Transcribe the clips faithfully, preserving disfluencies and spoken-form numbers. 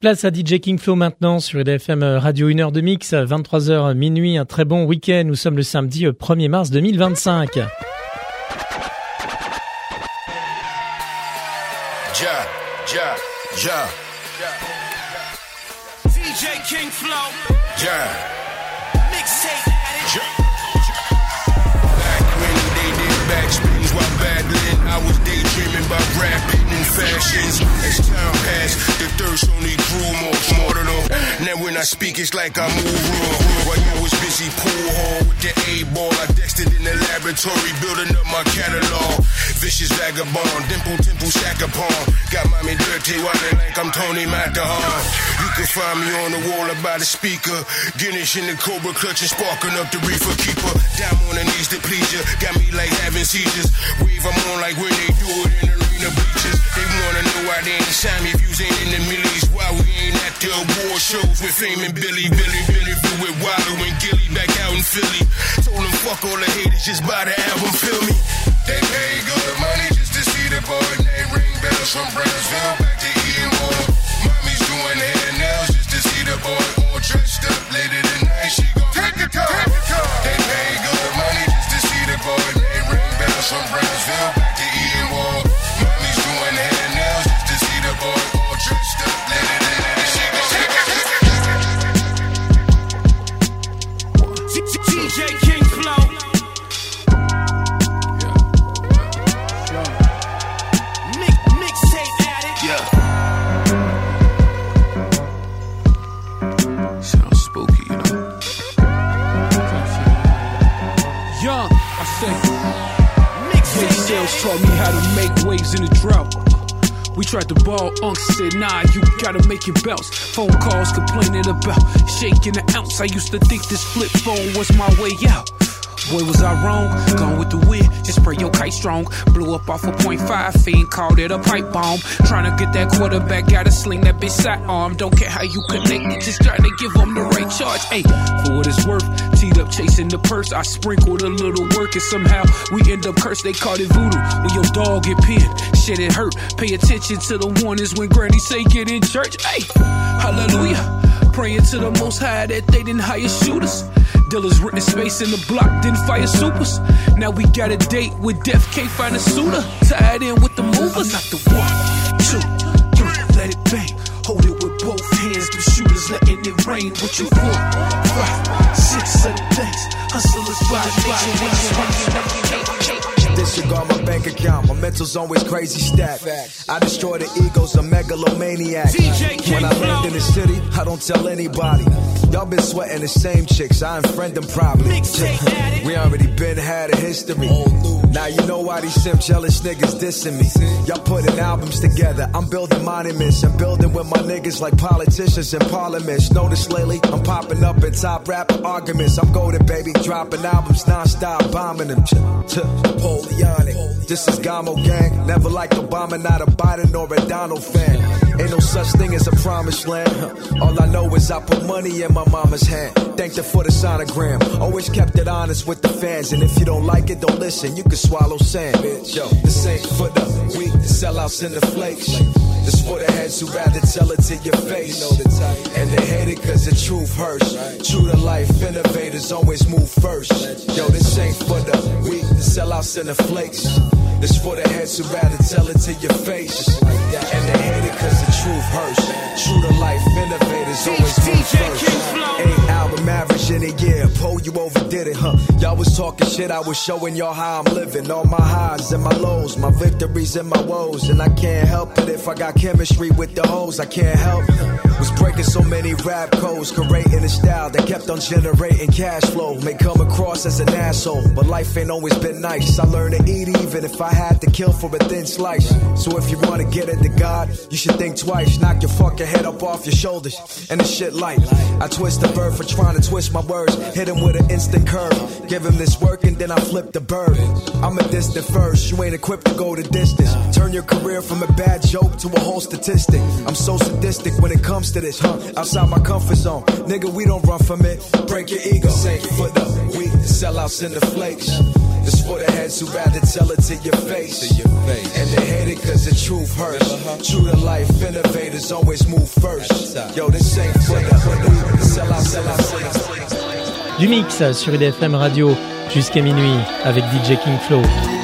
Place à D J King Flow maintenant sur E D F M Radio, une heure de mix, vingt-trois heures minuit, un très bon week-end. Nous sommes le samedi premier mars deux mille vingt-cinq. Ja, ja, ja. D J King Flow. Ja. Mixtape. Ja. Back when they did backspins while battling, I was daydreaming about rapping and fashions. As time passed, the thirst only grew more smarter though. Now when I speak, it's like I move raw. While you was busy pool hall with the A-ball, I dexted in the laboratory, building up my catalog. Vicious vagabond, dimple, dimple, stack upon. Got mommy dirty, wildin' like I'm Tony Matahan. You can find me on the wall about a speaker. Guinness in the Cobra clutching, sparking up the reefer keeper. Down on the knees to please ya. Got me like having seizures. Wave I'm on like when they do it in arena bleachers. They wanna know why they ain't sign me, views ain't in the millies. Why we ain't at the award shows with Fame and Billy, Billy, Billy, Blue with Wallow and Gilly back out in Philly. Told them fuck all the haters, just buy the album, feel me. They pay good money just to see the boy. Name ring bells from Brownsville back to Ian Ward. Mommy's doing hair and nails just to see the boy. All dressed up later tonight, she gon' take the car. They pay good money just to see the boy. Name ring bells from Brownsville back to Ian Ward. Mommy's doing hair and nails just to see the boy. All dressed up later tonight, she gon' take the car. D J King Flow. Taught me how to make waves in the drought. We tried to ball, Unc said, nah, you gotta make your belts. Phone calls complaining about shaking an ounce. I used to think this flip phone was my way out. Boy, was I wrong? Gone with the wind, just spray your kite strong. Blew up off a point five fiend, called it a pipe bomb. Trying to get that quarterback, gotta sling that bitch sidearm. Don't care how you connect it, just trying to give them the right charge. Ayy, for what it's worth, teed up chasing the purse. I sprinkled a little work and somehow we end up cursed. They called it voodoo when your dog get pinned. Shit, it hurt. Pay attention to the warnings when granny say get in church. Ayy, hallelujah. Praying to the most high that they didn't hire shooters. Dealers renting space in the block, didn't fire supers. Now we got a date with Def, can't find a suitor. Tied in with the movers. Not the one, two, three, let it bang. Hold it with both hands, the shooters letting it rain. What you four, five, six, seven things. Hustlers by nature. Disregard my bank account, my mental's always crazy stacked. I destroy the egos of megalomaniac. When I land in the city, I don't tell anybody. Y'all been sweating the same chicks, I unfriend them probably. We already been had a history. Now you know why these simp jealous niggas dissing me. Y'all putting albums together, I'm building monuments. I'm building with my niggas like politicians in parliaments. Notice lately, I'm popping up in top rapper arguments. I'm golden, baby, dropping albums non-stop, bombing them. Napoleonic, this is Gamo gang. Never liked Obama, not a Biden or a Donald fan. Ain't no such thing as a promised land. All I know is I put money in my mama's hand. Thanked her for the sonogram. Always kept it honest with the fans. And if you don't like it, don't listen. You can swallow sand, bitch. Yo, this ain't for the weak, the sellouts in the flakes. This for the heads who rather tell it to your face. You know the type. And they hate it cause the truth hurts. True to life, innovators always move first. Yo, this ain't for the weak, the sellouts in the flakes. This for the heads who rather tell it to your face. And they hate it cause the truth hurts. True to life, innovators always move first. Eight album average in a year. Poe, you overdid it, huh? Y'all was talking shit, I was showing y'all how I'm living. All my highs and my lows, my victories and my woes. And I can't help it if I got chemistry with the hoes. I can't help it. Was breaking so many rap codes, creating a style that kept on generating cash flow. May come across as an asshole, but life ain't always been nice. I learned to eat even if I had to kill for a thin slice. So if you wanna get into God, you should think twice. Knock your fucking head up off your shoulders and the shit light. I twist the bird for trying to twist my words. Hit him with an instant curve. Give him this work and then I flip the bird. I'm a distant first, you ain't equipped to go the distance. Turn your career from a bad joke to a whole statistic. I'm so sadistic when it comes to this, huh? Outside my comfort zone. Nigga, we don't run from it. Break your ego. Say for the weak, sell out sellouts in the flakes. It's for the heads who rather tell it to your face. To your face. And they hate it cause the truth hurts. Uh-huh. True to life, innovators always move first. Yo, this ain't for the sellout, sellout, sellout. Du mix sur I D F M Radio jusqu'à minuit avec D J King Flow.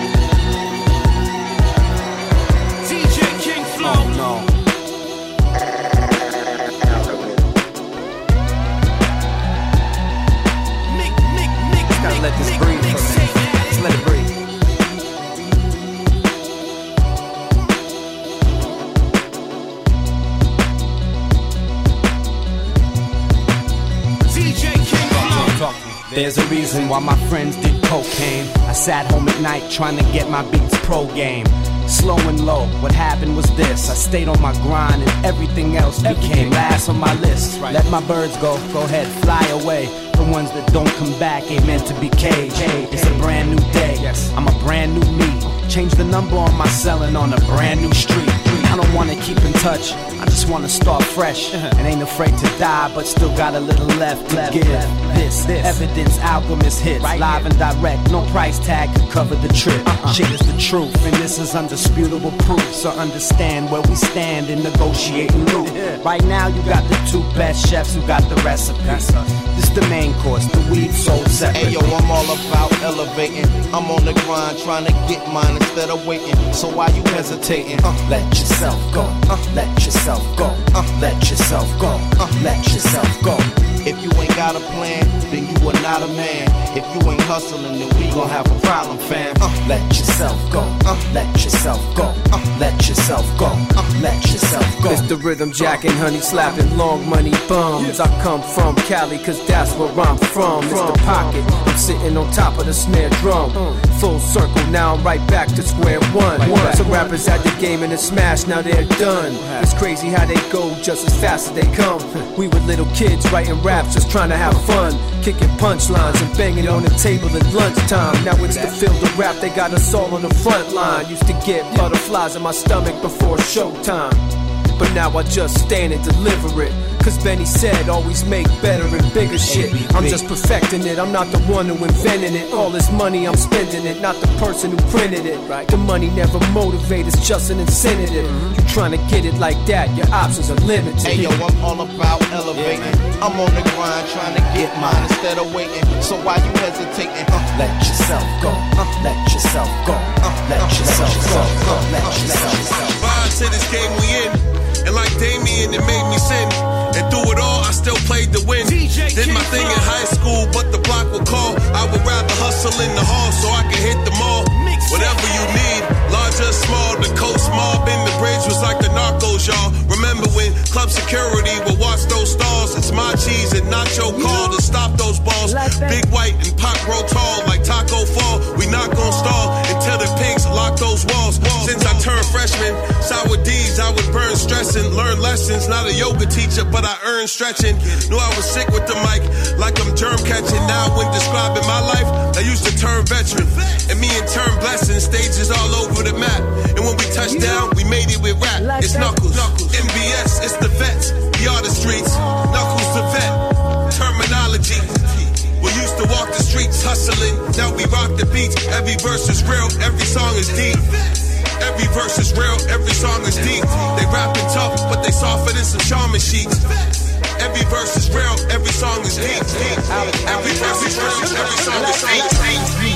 There's a reason why my friends did cocaine. I sat home at night trying to get my beats pro game. Slow and low, what happened was this. I stayed on my grind and everything else became last on my list. Let my birds go, go ahead, fly away. The ones that don't come back ain't meant to be caged. It's a brand new day, I'm a brand new me. Change the number on my cellin' on a brand new street. I don't wanna keep in touch, I just wanna start fresh. And ain't afraid to die, but still got a little left to give. This, this, evidence, alchemist hits, live and direct, no price tag can cover the trip. Uh-uh. Shit is the truth, and this is undisputable proof. So understand where we stand in negotiating loot. Right now you got the two best chefs who got the recipe. This the main course, the weed sold separate. Hey yo, I'm all about elevating. I'm on the grind trying to get mine instead of waiting. So why you hesitating? Uh, let yourself go, uh, let yourself go, uh, let yourself go, uh, let yourself go. If you ain't got a plan, then you are not a man. If you ain't hustling, then we gon' have a problem, fam. Uh, let yourself go, uh, let yourself go, uh, let yourself go, uh, let yourself go. It's the rhythm jacking, honey slapping, long money bums. I come from Cali, cause that's where I'm from. It's the pocket, I'm sitting on top of the snare drum. Full circle, now I'm right back to square one. Some rappers had the game in a smash, now they're done. It's crazy how they go just as fast as they come. We were little kids writing raps, just trying to have fun. Kicking punchlines and banging on the table at lunchtime. Now it's the field of rap, they got us all on the front line. Used to get butterflies in my stomach before showtime, but now I just stand and deliver it. Cause Benny said always make better and bigger shit. I'm just perfecting it, I'm not the one who invented it. All this money I'm spending it, not the person who printed it. The money never motivates, it's just an incentive. You trying to get it like that, your options are limited. Hey yo, I'm all about elevating. I'm on the grind trying to get mine instead of waiting. So why you hesitating? Uh, let yourself go, uh, let yourself go, uh, let yourself go, uh, let yourself go. Vibe to this game we in, and like Damien it made me sin. And through it all, I still played to win. Did my thing in high school, but the block would call. I would rather hustle in the hall so I can hit them all. Whatever you need, large or small, the coast mob in the bridge was like the narcos, y'all. Remember when club security would watch those stalls? It's my cheese and nacho call to stop those balls. Big white and pop grow tall like taco fall. We not gon' stall until the pigs lock those walls. Since I turned freshman, sour D's, I would burn stressing. Learn lessons, not a yoga teacher, but I earned stretching. Knew I was sick with the mic, like I'm germ catching. Now when describing my life, I used to turn veteran. And me in turn blessing, stages all over the map. And when we touched down, we made it with rap. It's Knuckles, M B S, it's the vets. We are the streets, Knuckles the vet. Terminology. We used to walk the streets hustling, now we rock the beats. Every verse is real, every song is deep. Every verse is real, every song is deep. They rapping tough, but they softer than some shaman sheets. Every verse is real, every song is deep. Every verse is real, every song is deep.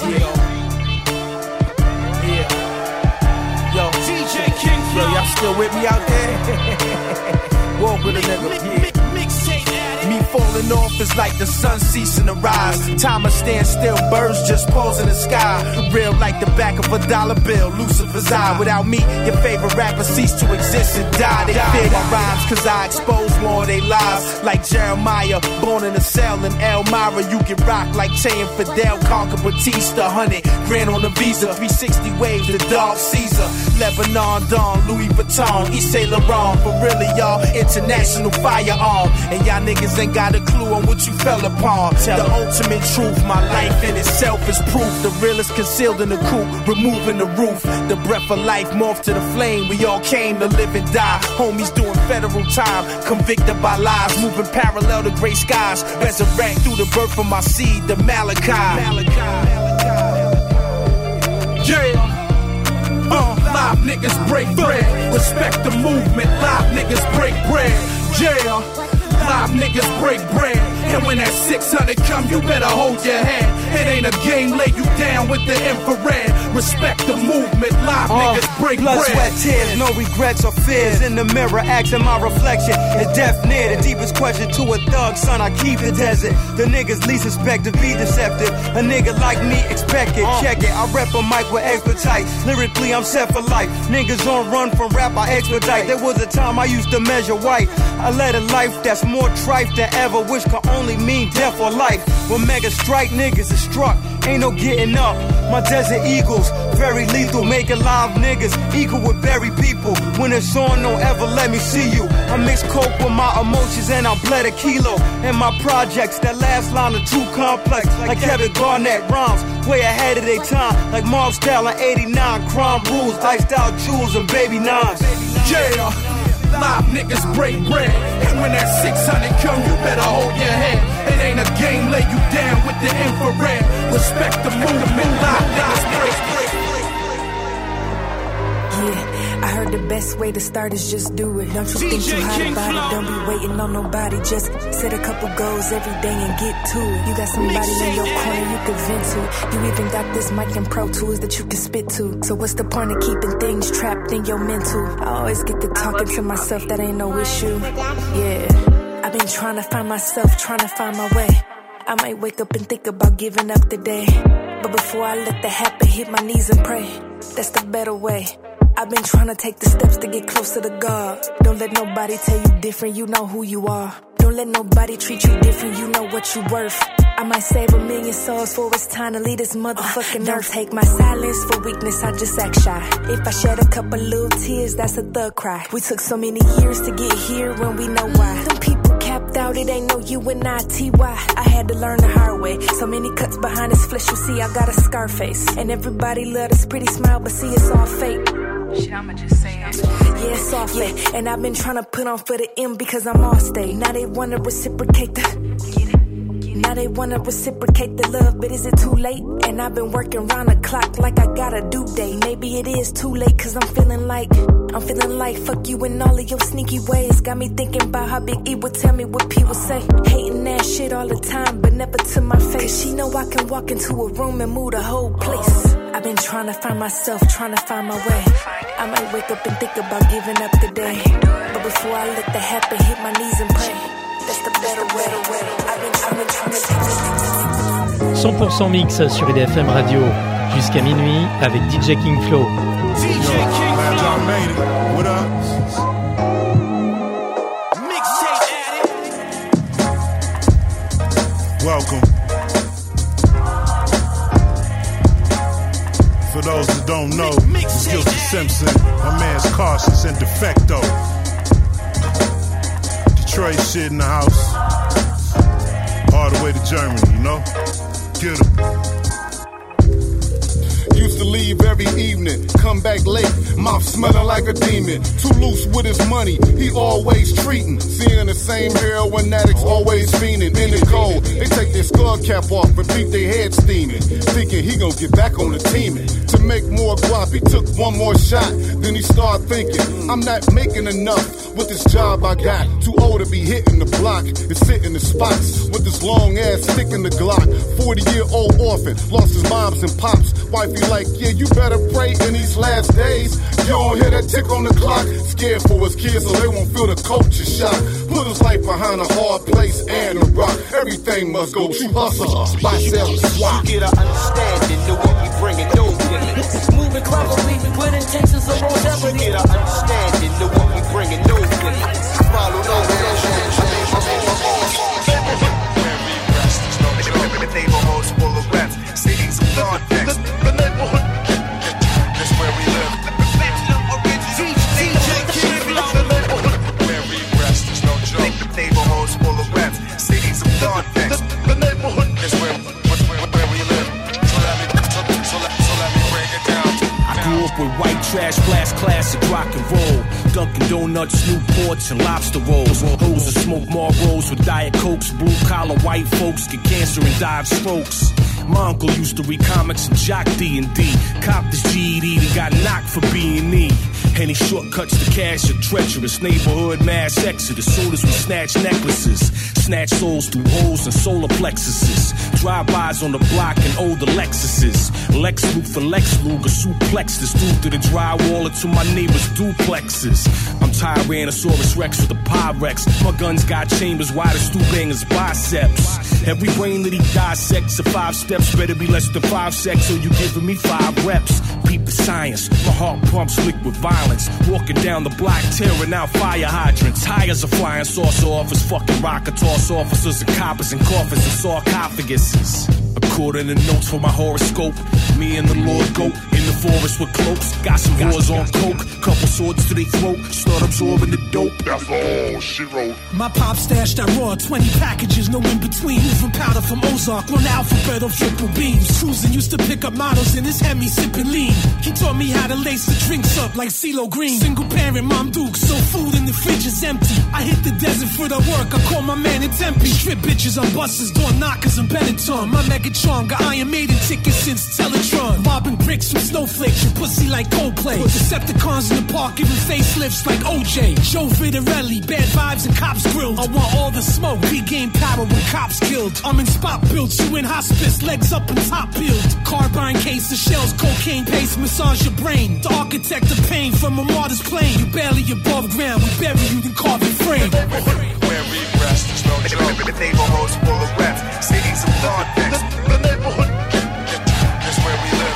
Yo, D J King Flow, y'all still with me out there? Walk with a nigga, yeah. Me falling off is like the sun ceasing to rise. Time of stand still, birds just pause in the sky. Real like the back of a dollar bill, Lucifer's eye. Without me, your favorite rapper cease to exist and die. They fear my rhymes cause I expose more of their lives. Like Jeremiah, born in a cell in Elmira. You get rocked like Che and Fidel, conquer Batista. Hundred grand on the visa, three sixty waves, the dog Caesar. Lebanon, Dawn, Louis Vuitton, Yves Saint Laurent. For really y'all, international firearm. And y'all niggas ain't got a clue on what you fell upon. The ultimate truth, my life in itself is proof. The realest concealed in the coop, removing the roof. The breath of life morphed to the flame. We all came to live and die. Homies doing federal time, convicted by lies, moving parallel to gray skies. Resurrect through the birth of my seed, the Malachi. Yeah. Uh, live niggas break bread. Respect the movement. Live niggas break bread. Yeah. Live niggas break bread. And when that six hundred come, you better hold your head. It ain't a game, lay you down with the infrared. Respect the movement, live uh, niggas break blood, bread. Blood, sweat, tears, no regrets or fears. In the mirror, asking my reflection. Is death near? The deepest question to a thug, son, I keep the desert. The niggas least expect to be deceptive. A nigga like me expect it, uh. check it. I rep a mic with expertise. Lyrically, I'm set for life. Niggas on run from rap, I expedite. There was a time I used to measure white. I led a life that's more trife than ever, which can only mean death or life. When mega strike niggas is struck, ain't no getting up. My desert eagles, very lethal, making live niggas equal with buried people. When it's on, don't ever let me see you. I mix coke with my emotions and I bled a kilo. And my projects, that last line are too complex. Like Kevin Garnett rhymes, way ahead of their time. Like Mob Style in eighty-nine, crime rules, iced out jewels and baby nines. Yeah. Live niggas break bread. And when that six hundred come, you better hold your head. It ain't a game, lay you down with the infrared. Respect the movement, live niggas break bread. Yeah, I heard the best way to start is just do it. Don't you think too hot about it, don't be waiting on nobody. Just set a couple goals every day and get to it. You got somebody in your corner you can vent to. You even got this mic and Pro Tools that you can spit to. So what's the point of keeping things trapped in your mental? I always get to talking to myself, that ain't no issue. Yeah, I've been trying to find myself, trying to find my way. I might wake up and think about giving up today, but before I let that happen, hit my knees and pray. That's the better way. I've been trying to take the steps to get closer to God. Don't let nobody tell you different, you know who you are. Don't let nobody treat you different, you know what you worth. I might save a million souls for it's time to leave this motherfucking uh, earth. Don't take my silence for weakness, I just act shy. If I shed a couple little tears, that's a thug cry. We took so many years to get here when we know why. Them people capped out, it ain't no U N I T Y. I had to learn the hard way. So many cuts behind this flesh, you see I got a scar face. And everybody love this pretty smile, but see it's all fake. Shit, I'ma just say it. Yeah, it's all fake. Yeah. And I've been trying to put on for the M because I'm all state. Now they wanna reciprocate the Now they wanna reciprocate the love, but is it too late? And I've been working round the clock like I got a due date. Maybe it is too late, cause I'm feeling like I'm feeling like fuck you and all of your sneaky ways. Got me thinking about how Big E would tell me what P would say. Hating that shit all the time, but never to my face. She know I can walk into a room and move the whole place. I've been trying to find myself, trying to find my way. I might wake up and think about giving up today, but before I let that happen, hit my knees and pray. That's the better way. I've been trying to, trying to... cent pour cent mix sur I D F M Radio jusqu'à minuit avec D J King Flow. D J King Flow. Made it. What up? Mixtape addict. Welcome. For those that don't know, it's Guilty Simpson, my man's Cautious and Defecto. Detroit shit in the house. All the way to Germany, you know? Get 'em. Used to leave every evening, come back late, mouth smelling like a demon. Too loose with his money, he always treating. Seeing the same heroin addicts always fiending. In the cold, they take their skull cap off and beat their head steaming. Thinking he gon' get back on the teaming. To make more guap, he took one more shot. Then he started thinking, I'm not making enough with this job I got. Too old to be hitting the block and sitting the spots with this long ass stick in the Glock. forty year old orphan, lost his moms and pops. Wifey like, yeah, you better pray in these last days. You don't hear that tick on the clock. Scared for his kids so they won't feel the culture shock. Put his life behind a hard place and a rock. Everything must go true hustle. Buy, sell, swap. You get an understanding to what we bringing, no feelings. Moving cleverly with intentions of longevity. You get an understanding to what we bringing, no feelings. Follow no relations. The neighborhood's full of rats, cities of context. The neighborhood, that's where we live. D J King Flow. Where we rest is no joke. The neighborhood's full of rats, cities of up with white trash, blast classic rock and roll. Dunkin' Donuts, Newports, and lobster rolls. Hoes that smoke Marlboros with Diet Cokes. Blue collar white folks get cancer and die of strokes. My uncle used to read comics and jock D and D. Copped his G E D and got knocked for B and E. And he shortcuts the cash of treacherous neighborhood mass exodus. Sold us with snatch necklaces. Snatch souls through holes and solar plexuses. Drive-bys on the block and older Lexuses. Lex Luke for Lex Luger, suplex this dude through the drywall into my neighbor's duplexes. I'm Tyrannosaurus Rex with a Pyrex. My guns got chambers wide as Stu Banger's biceps. Every brain that he dissects of five steps better be less than five seconds, so you giving me five reps. Peep the science, my heart pumps liquid violence. Walking down the block, tearing out fire hydrants. Tires are flying saucer off as fucking rocket toss officers and coppers and coffins and sarcophaguses. According to notes for my horoscope, me and the Lord go in the forest with cloaks. Got some wars on coke, couple swords to their throat. Start absorbing the dope. That's all she wrote. My pop stashed that raw, twenty packages, no in between. Moving powder from Ozark, run alphabet of triple beams. Cruising used to pick up models in his Hemi, sipping lean. He taught me how to lace the drinks up like CeeLo Green. Single parent, Mom Duke, so food in the fridge is empty. I hit the desert for the work, I call my man in Tempe. Strip bitches on buses, door knockers and Benetton. My Megatron got Iron Maiden tickets since Teletron. Bobbing bricks with snowflakes, your pussy like Coldplay. Decepticons in the park giving facelifts like O J. Joe Vitarelli, bad vibes and cops grilled. I want all the smoke, big game power when cops killed. I'm in spot built, you in hospice, legs up and top peeled. Carbine case, the shells, cocaine paste, massage your brain. The architect of pain from a martyr's plane. You barely above ground, we bury you in carbon frame. Where we rest, there's no joke. The neighborhood's full of reps, cities of thought next. The neighborhood, that's where we live.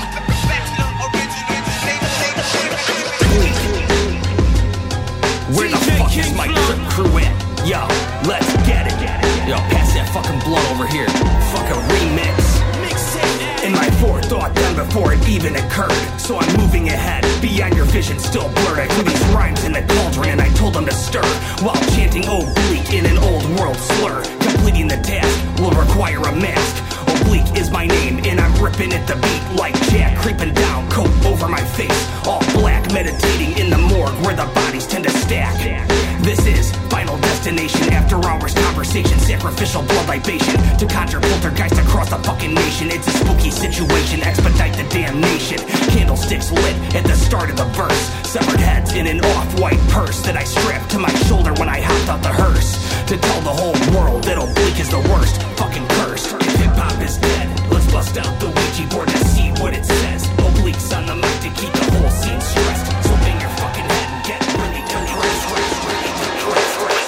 Where the fuck is my trip crew at? Yo, let's get it. Yo, pass that fucking blunt over here. Fucking remix. In my forethought done before it even occurred. So I'm moving ahead, beyond your vision still blurred. I threw these rhymes in the cauldron and I told them to stir, while chanting oblique in an old world slur. Completing the task will require a mask. Oblique is my name and I'm ripping at the beat like Jack, creeping down, coat over my face. All black, meditating in the morgue where the bodies tend to stack. This is Final Destination, after hours conversation, sacrificial blood libation to conjure poltergeist across the fucking nation. It's a spooky situation, expedite the damnation. Candlesticks lit at the start of the verse, severed heads in an off-white purse that I strapped to my shoulder when I hopped out the hearse, to tell the whole world that Oblique is the worst, fucking cursed. If hip-hop is dead, let's bust out the Ouija board to see what it says. Oblique's on the mic to keep the whole scene stressed, so bang your fucking head and get ready to dress, dress, ready to dress, dress,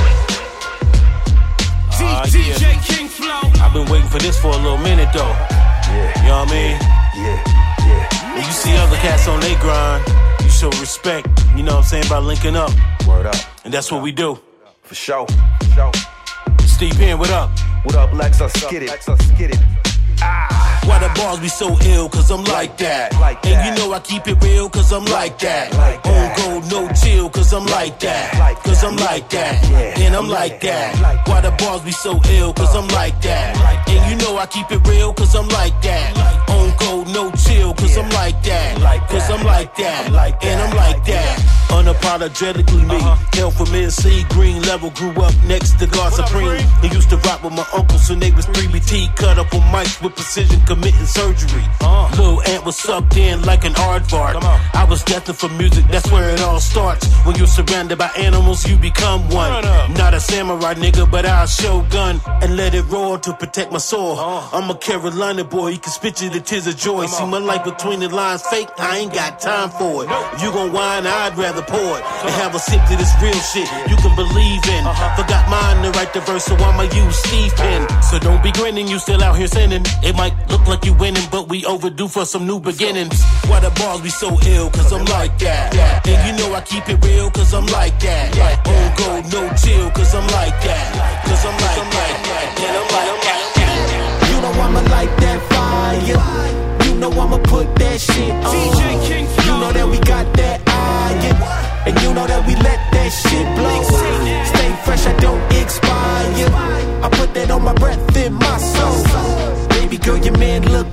dress. D J King Flow. I've been waiting for this for a little minute though. Yeah. You know what I mean? Yeah, yeah. When you see other cats on they grind, you show respect, you know what I'm saying, by linking up. Word up. And that's what we do. For sure. For sure. Steve Penn, what up? What up, Lex? Let's get it. Let's get it. Ah, why the bars be so ill, cause I'm like that. Like that. And you know I keep it real, cause I'm like that. Like that. On gold, no chill, cause I'm like that. Cause I'm like that. Yeah. And I'm like that. Why the bars be so ill, cause I'm like that. And you know I keep it real, cause I'm like that. On gold, no chill, cause I'm like that. Cause I'm like that. And I'm like that. Unapologetically me. Hail from N C, green level, grew up next to God Supreme. He used to rock with my uncles when they was three B T, cut up on mics with precision, committing surgery. Uh. Lil Ant was sucked in like an aardvark. I was destined for music, that's where it all starts. When you're surrounded by animals, you become one. Not a samurai nigga, but I'll shogun and let it roar to protect my soul. Uh. I'm a Carolina boy, you can spit you the tears of joy. See my life between the lines fake, I ain't got time for it. If you gon' whine, I'd rather pour it and have a sip to this real shit you can believe in. Uh-huh. Forgot mine to write the verse, so I'ma use Steve Penn. So don't be grinning, you still out here sinning. It might look like you winning, but we overdue for some new beginnings. Why the bars be so ill, cause I'm like that. And you know I keep it real, cause I'm like that. On gold, no chill, cause I'm like that. Cause I'm like that. And I'm like that. You know I'ma light that fire. You know I'ma put that shit on. D J King Flow. You know that we got that iron. And you know that we let that shit blow. Stay fresh, I don't expire. I put that on my breath in my soul. Baby girl, your man look tired.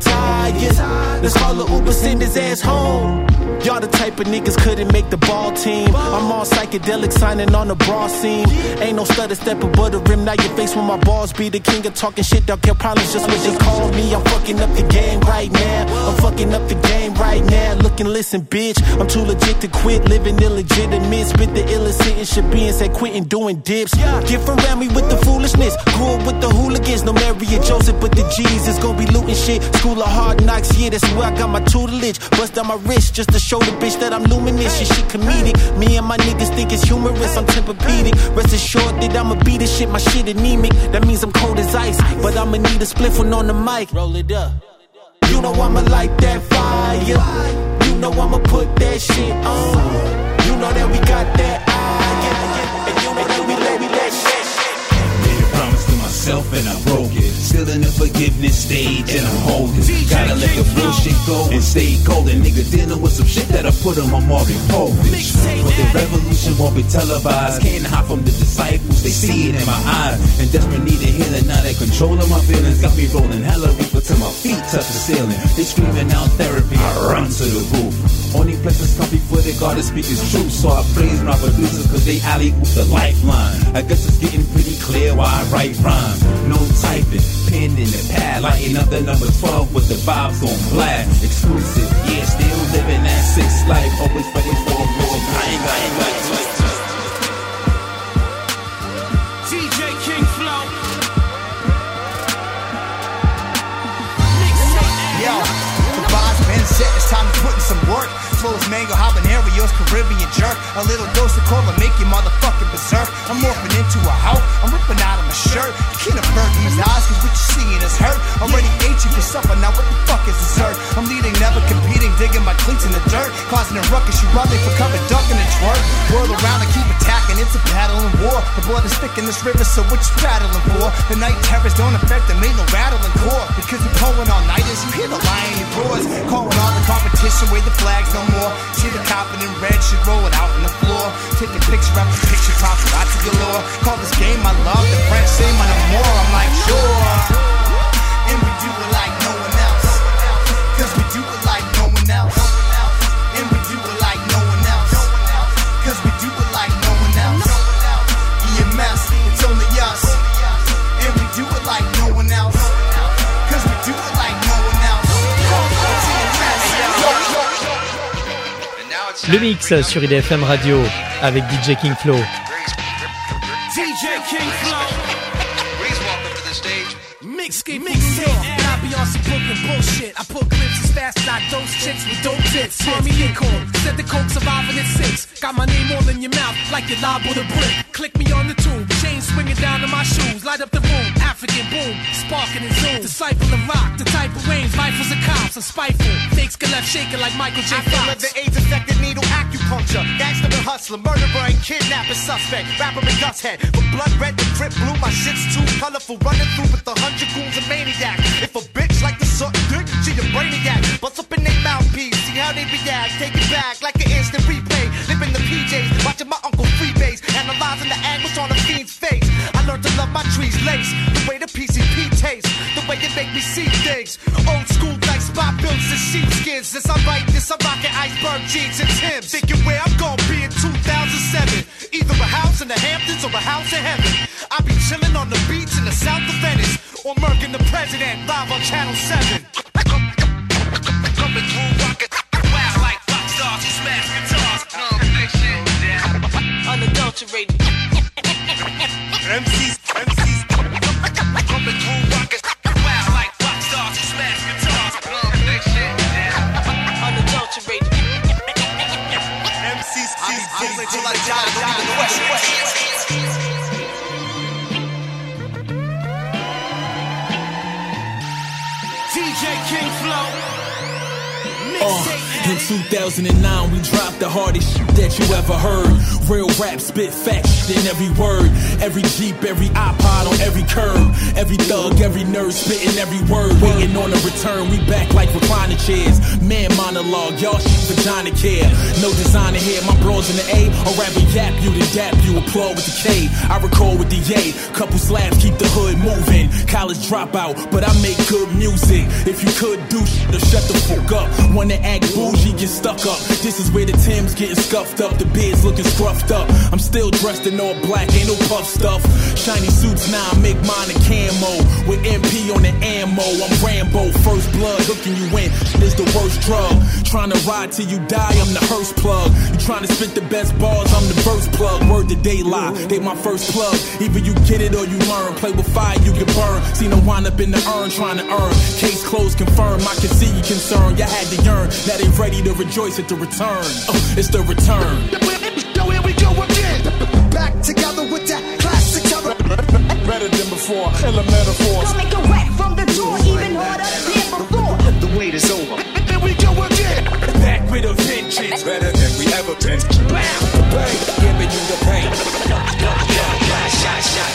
tired. Let's call the Uber, send his ass home. Y'all the type of niggas couldn't make the ball team. I'm all psychedelic, signing on the bra scene. Ain't no stutter stepper but a rim. Now your face when my balls be the king of talking shit. Don't care problems, just what they call me. I'm fucking up the game right now. I'm fucking up the game right now. Look and listen, bitch. I'm too legit to quit living illegitimate. Spit the illest and should be and say quitting doing dips. Get around me with the foolishness. Grew up with the hooligans. No Mary and Joseph, but the G's is gonna be looting shit. School of hard knocks, yeah, that's where I got my tutelage. Bust down my wrist just to show the bitch that I'm luminous. Your shit comedic. Me and my niggas think it's humorous. I'm Tempur-Pedic. Rest assured that I'ma beat this shit. My shit anemic. That means I'm cold as ice. But I'ma need a spliff one on the mic. Roll it up. You know I'ma light that fire. You know I'ma put that shit on. You know that we got that iron. And you know that we let me let shit. Made a promise to myself and I broke it. Still in the forgiveness stage and I'm holding. Gotta let the bullshit go and stay cold. And nigga dealing with some shit that I put on my Maury Povich. But the revolution won't be televised. Can't hide from the disciples, they see it in my eyes. And desperate need a healing, now they controlling my feelings. Got me rolling hella reaper till my feet touch the ceiling. They screaming out therapy, I run to the roof. Only place that's comfy for the God to speak is truth. So I praise my producers cause they alley oop the lifeline. I guess it's getting pretty clear why I write rhymes. No typing, pen in the pad, lighting up the number twelve with the vibes on black. Exclusive, yeah, still living that six life. Always ready for a more bang, bang, bang, bang. D J King Flow. Yo, the bar's been set, it's time to put in some work. Flows mango, habaneros, Caribbean jerk. A little dose of cola make you motherfucking berserk. I'm morphing into a hoe, I'm ripping out of my shirt. You can't avert these eyes cause what you're seeing is hurt. Already ate you for supper, now what the fuck is dessert? I'm leading, never competing, digging my cleats in the dirt. Causing a ruckus, you robbing for cover, ducking and twerk. Whirl around and keep attacking, it's a battle and war. The blood is thick in this river, so what you battling for? The night terrors don't affect them, ain't no rattling core. Because you pulling all nighters, you hear the lion in roars. Calling all the competition, wave the flags no more. See the coppin' in red, shit roll it out on the floor. Taking picture after picture, paparazzi galore. Call this game I love, the French say my more. I'm like, sure. And we do it like no one else. Cause we do it like no one else. And we do it like no one else. Cause we do it like no one else. E M S, it's only us. And we do it like no one else. Cause we do it like no one else. Le mix sur I D F M Radio avec D J King Flow. D J King Flow. Please welcome to the stage. Mix, mix, I be on some Brooklyn bullshit. I pull clips as fast as I dose chicks with dope tits. Army Lincoln, said the coke surviving at six. Got my name all in your mouth like you lob with a brick. Click me on the tube, chain swinging down to my shoes. Light up the room, African boom, sparking and zoom. Disciple of rock, the type of range, rifles and cops. I'm spiteful, fakes get left shaking like Michael J. Fox. I feel the AIDS affected needle acupuncture. Gangster and hustler, murderer and kidnapper suspect. Rapper and dust head, from blood red to drip blue. My shit's too colorful, running through with the hundred goons and maniac. If a bitch like the suck dick, she a brainiac. Bust up in they mouthpiece, see how they react. Take it back like an instant replay. Living the P Js, watching my uncle freebase, analyzing the angles on the fiend's face. I learned to love my trees lace, the way the P C P tastes, the way it make me see things. Old school like spot builds and sheepskins. Since I write this, I'm rocking iceberg jeans and Timbs. Thinking where I'm gonna be in two thousand seven, either a house in the Hamptons or a house in heaven. I be chilling on the beach in the south of Venice, or murking the president live on Channel seven. Coming through rockin' wow like rock stars who smash guitars. No fiction, yeah. Unadulterated. M Cs, M Cs. Coming through rockin' wow like rock stars who smash guitars. No fiction, yeah. Unadulterated. M Cs, I be busy till I die, die in the west, west. D J King Flow. Uh, in two thousand nine, we dropped the hardest shit that you ever heard. Real rap, spit facts in every word. Every Jeep, every iPod on every curb. Every thug, every nerd spitting every word. Waiting on a return, we back like recliner chairs. Man monologue, y'all shit vagina care. No designer here, my bros in the A. I'd rather yap you than dap you, applaud with the K. I record with the A. Couple slaps keep the hood moving. College dropout, but I make good music. If you could do shit, then shut the fuck up. Wanna act bougie, get stuck up. This is where the Tim's getting scuffed up, the beard's looking scruffed up. I'm still dressed in all black, ain't no puff stuff. Shiny suits now, I make mine a camo. With M P on the ammo, I'm Rambo. First blood, hooking you in, is the worst drug. Trying to ride till you die, I'm the hearse plug. You trying to spit the best bars, I'm the verse plug. Word to daylight, they my first plug. Either you get it or you learn. Play with fire, you get burned. See no wind up in the urn, trying to earn. Case closed, confirmed, I can see you concerned. You had to yearn, now they ready to rejoice at the return. Oh, it's the return. Yo, here we go again. Back together with that classic terror. Better than before, illa metaphors. Don't make a wreck from the door, even harder than before. The wait is over. Here we go again. Back with a vengeance. Better than we ever been. Bam! Bang! Giving you the pain. Shot, shot, shot,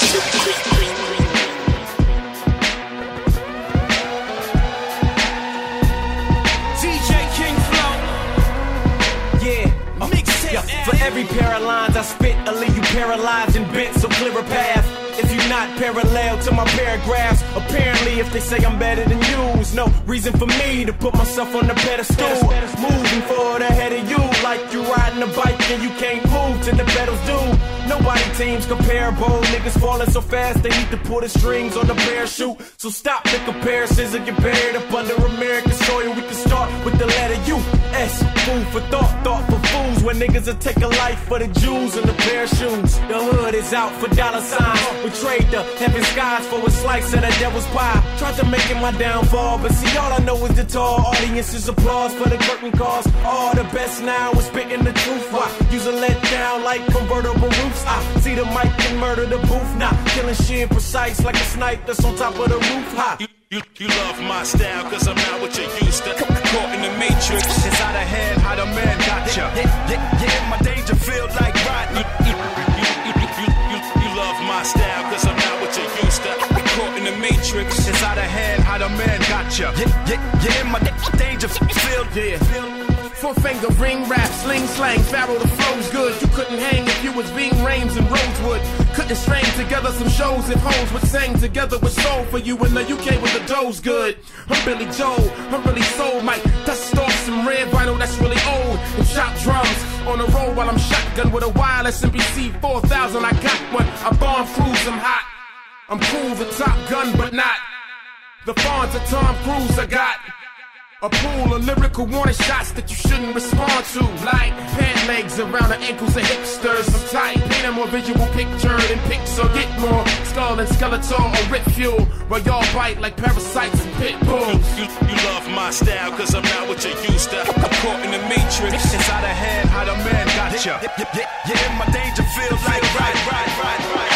For every pair of lines I spit, I'll leave you paralyzed and bent, so clear a path. If you're not parallel to my paragraphs, apparently if they say I'm better than you, there's no reason for me to put myself on the pedestal. Moving forward ahead of you, like you riding a bike and you can't move till the pedals do. Nobody teams comparable, niggas falling so fast they need to pull the strings on the parachute. So stop the comparisons and get buried up under American soil. We can start with the letter U, S, food for thought, thought for fools. When niggas will take a life for the Jews and the pair of shoes. The hood is out for dollar signs. We trade the heaven skies for a slice of the devil's pie. Tried to make it my downfall, but see all I know is the tall audience's applause for the curtain calls. All the best now is spitting the truth. Why use a let down like convertible roofs? I see the mic and murder the booth. Now killing shit precise like a snipe that's on top of the roof. High. You, you, you love my style, cause I'm not what you're used to. Caught in the matrix. It's out of hand, how the man got ya. Yeah, yeah, yeah, my danger feel like Rodney. You, you, you, you, you, you love my style, cause I'm not what you're used to. Caught in the matrix. It's out of hand, how the man got ya. Yeah, yeah, yeah, my danger feel, yeah. Four finger ring rap, sling slang, Pharaoh the flow's good. You couldn't hang if you was Ving Rhames and Rosewood. Couldn't string together some shows if hoes would sing together with soul for you in the U K with the dough's good. I'm Billy Joel, I'm really soul Mike. Dust off some red vinyl that's really old. And shot drums on the road while I'm shotgun with a wireless M P C four thousand. I got one, I bomb cruise, I'm hot. I'm cool, the Top Gun, but not the fawns of Tom Cruise I got. A pool of lyrical warning shots that you shouldn't respond to. Like pant legs around the ankles of hipsters. I'm tight, paint a more visual picture than pixel. Get more skull and skeletal or rip fuel. While y'all bite like parasites and pit bulls. You, you, you love my style, cause I'm not what you're used to. I'm caught in the matrix. It's out of hand, how the man got ya. Yeah, yeah, yeah, yeah, my danger feel like right, right, right, right.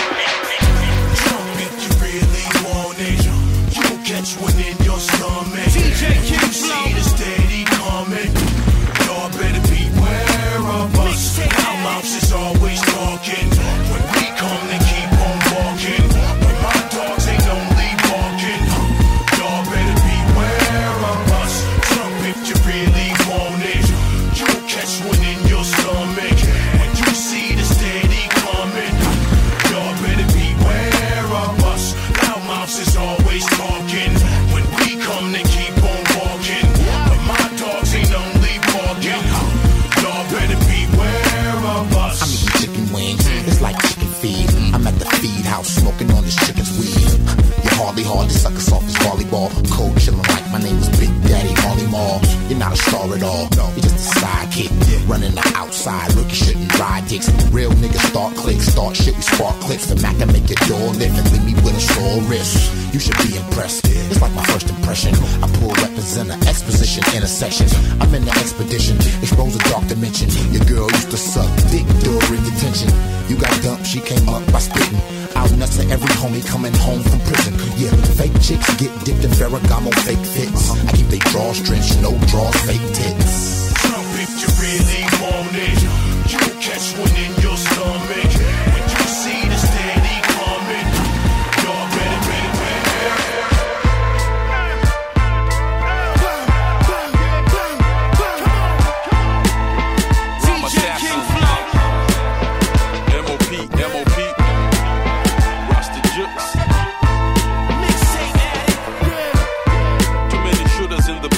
Trumpet, you really want it. You catch one in your stomach. D J King see the steady coming. Y'all better beware of us. Our mouths is always talking. When we come, they keep on walking. When my dogs ain't only barking. Y'all better beware of us. Trumpet, you really want it. You'll catch one in your stomach. When you see the steady coming. Y'all better beware of us. Our mouths is always talking. When we come, they keep on walking. But my dogs ain't only walking. Y'all better beware of us. I'm eating chicken wings, it's like chicken feed. I'm at the feed house smoking on this chicken's weed. You're hardly hard to suck us off this volleyball. Cold chillin' like my name is Big Daddy Molly Mall. You're not a star at all, you're just a sidekick. Running the outside, rookie shouldn't ride dicks. Real niggas start clicks, start shit, we spark clicks. The Mac can make your door lift and leave me with a sore wrist. You should be impressed, it's like my first impression. I pull weapons in the exposition intersections. I'm in the expedition, expose a dark dimension. Your girl used to suck dick during detention. You got dumped, she came up by spitting out nuts to every homie coming home from prison. Yeah, fake chicks get dipped in Ferragamo fake fits. I keep they drawstrings, no draws, fake tits.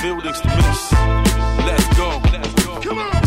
buildings to mix. Let's go. Let's go. Come on.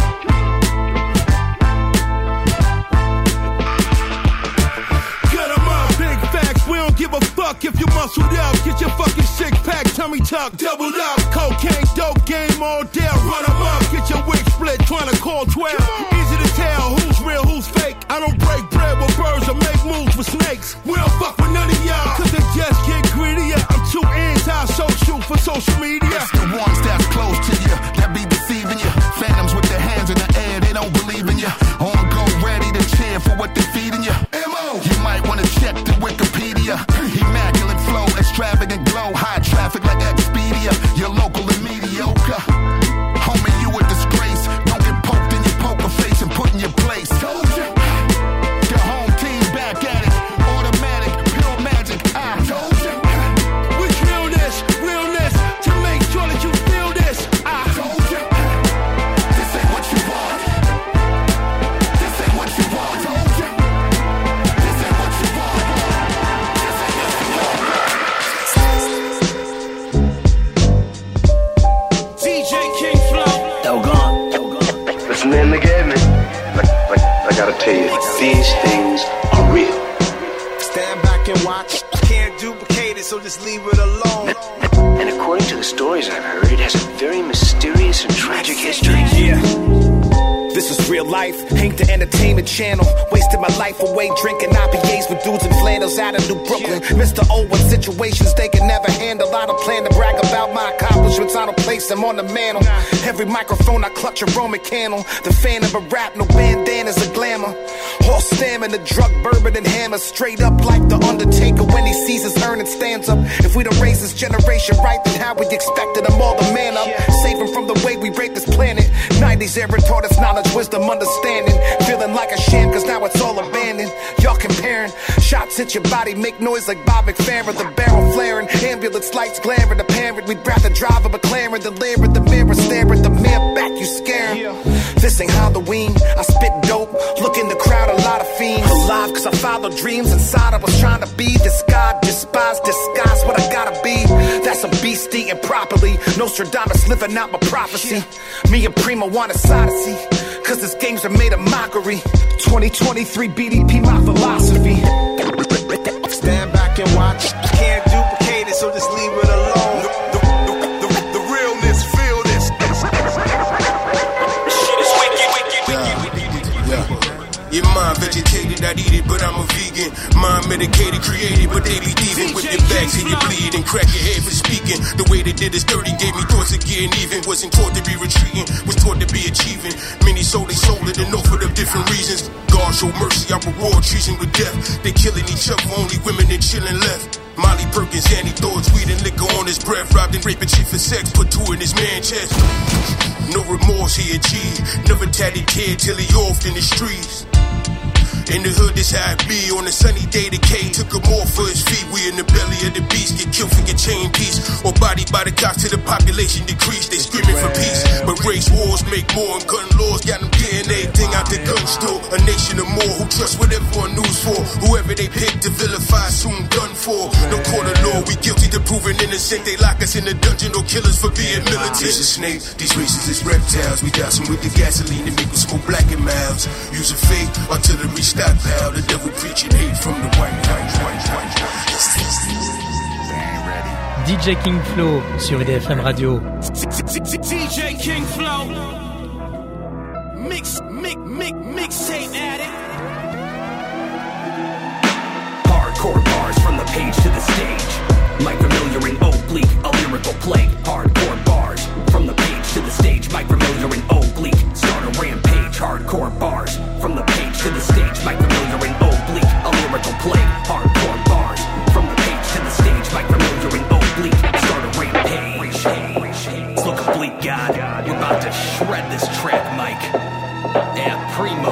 Cut 'em up, big facts. We don't give a fuck if you muscled up. Get your fucking six pack, tummy tuck, doubled up. Cocaine, dope game all day. Run 'em up, get your wig split, trying to call twelve. Easy to tell who's real, who's fake. I don't break bread with birds or make moves with snakes. We don't fuck with none of y'all, cause they just get greedier. I'm too anti-social for social media. It's the ones that's close to you that be deceiving you. Phantoms with their hands in the air, they don't believe in you. On go ready to cheer for what they're feeding you. M O You might wanna check the Wikipedia. Immaculate flow, extravagant glow, high traffic like Expedia. You're local and mediocre. Homie, you a disgrace. Don't get poked in your poker face and put in your place. Your home team back at it. Automatic, pure magic. I told you. With realness, realness, to make sure that you feel this. I told you. This ain't what you want. This ain't what you want. Told you. This ain't what you want. This ain't what you want. D J King Flow. Doggone. Listen in the game, man. Like, like, I gotta tell you, these things are real. Stand back and watch. Can't duplicate it, so just leave it alone. And according to the stories I've heard, it has a very mysterious and tragic history. Yeah. This is real life, ain't the entertainment channel. Wasted my life away drinking I P As with dudes in flannels out of New Brooklyn. Mister O with situations they can never handle. I don't plan to brag about my accomplishments, I don't place them on the mantle. Every microphone I clutch a Roman candle. The fan of a rap, no bandanas or glamour. All stamina, drug, bourbon and hammer. Straight up like the Undertaker when he sees his earning stands up. If we don't raise this generation right, then how we expected them all to man up. Save them from the way we rape this planet. nineties era taught us knowledge, wisdom, understanding. Feeling like a sham cause now it's all abandoned. Y'all comparing, shots hit your body, make noise like Bob McFerrin. The barrel flaring, ambulance lights glaring apparent. We'd rather drive a McLaren than leer at the mirror, stare at the man back, you scare him. This ain't Halloween, I spit dope, look in the crowd, a lot of fiends. Alive cause I follow dreams inside, I was trying to be this God, despise, disguise what I gotta be. That's a beast eating properly, Nostradamus living out my prophecy. Me and Primo want a odyssey, cause this games are made of mockery. twenty twenty-three B D P, my philosophy. Stand back and watch. Can't duplicate it, so just leave it alone. The, the, the, the, the realness, feel this. Shit is wicked, wicked, wicked, wicked. Yeah. Your mind vegetated, I'd eat it, but I'm a vegan. Mind medicated, created, but they be thieving. With your back till you bleed and crack your head for speaking. The way they did is dirty, gave me thoughts of getting even. Wasn't taught to be retreating, was taught to be achieving. Many sold they sold it and know for the different reasons. God show mercy, I reward treason with death. They killing each other, only women and chilling left. Molly Perkins, Annie Thoughts, weed and liquor on his breath. Robbed and raped a chick for sex, put two in his man chest. No remorse he achieved, never tatted kid till he off in the streets. In the hood, this how it be. On a sunny day, the K took him off for his feet. We in the belly of the beast, get killed for your chain piece. Or bodied by the cops till the population decrease. They screaming for peace, but race wars make more. And gun laws got them getting everything out the gun store. A nation of more who trust whatever on news for. Whoever they pick to vilify, soon done for. No court of law, we guilty to proving innocent. They lock us in the dungeon or kill us for being militant. This is snake, these races is reptiles. We douse them with the gasoline to make them smoke black and mouths. Use a fake artillery stockpile. The devil preaching hate from the white, white, white, white, white. D J King Flow sur I D F M Radio. D J King Flow. Mix, mix, mix, mixtape addict. Hardcore bars from the page to the stage. Mike Familiar and Oblique, a lyrical plague. Hardcore bars from the page to the stage. Mike Familiar and Oblique, start a rampage. Hardcore bars from the page to the stage. Mike Familiar and Oblique, a lyrical plague. Hardcore bars from the page to the stage. Mike Familiar and Oblique, start a rampage. Look oblique, God, we're about to shred this track, Mike. Yeah, Primo.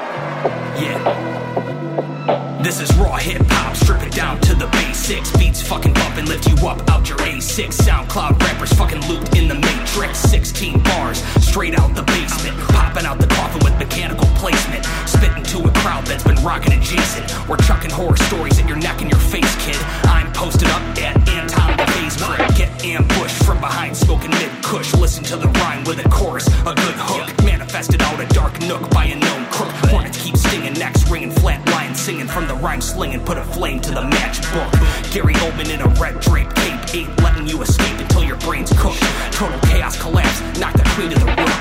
Yeah. This is raw hip-hop, strip it down to the basics. Beats fucking bump and lift you up out your A six. SoundCloud rappers fucking looped in the matrix. Sixteen bars, straight out the basement. Popping out the coffin with mechanical placement. Spitting to a crowd that's been rocking adjacent. We're chucking horror stories at your neck and your face, kid. I'm posted up at Anton LaVey's crib. Get ambushed from behind, smoking mid-kush. A good hook, manifested out a dark nook by a known crook. Hornets keep stinging, necks ringing, flat lions singing from the rhyme slinging. Put a flame to the matchbook. Gary Oldman in a red draped cape, ain't letting you escape until your brain's cooked. Total chaos collapse, knock the queen to the rook.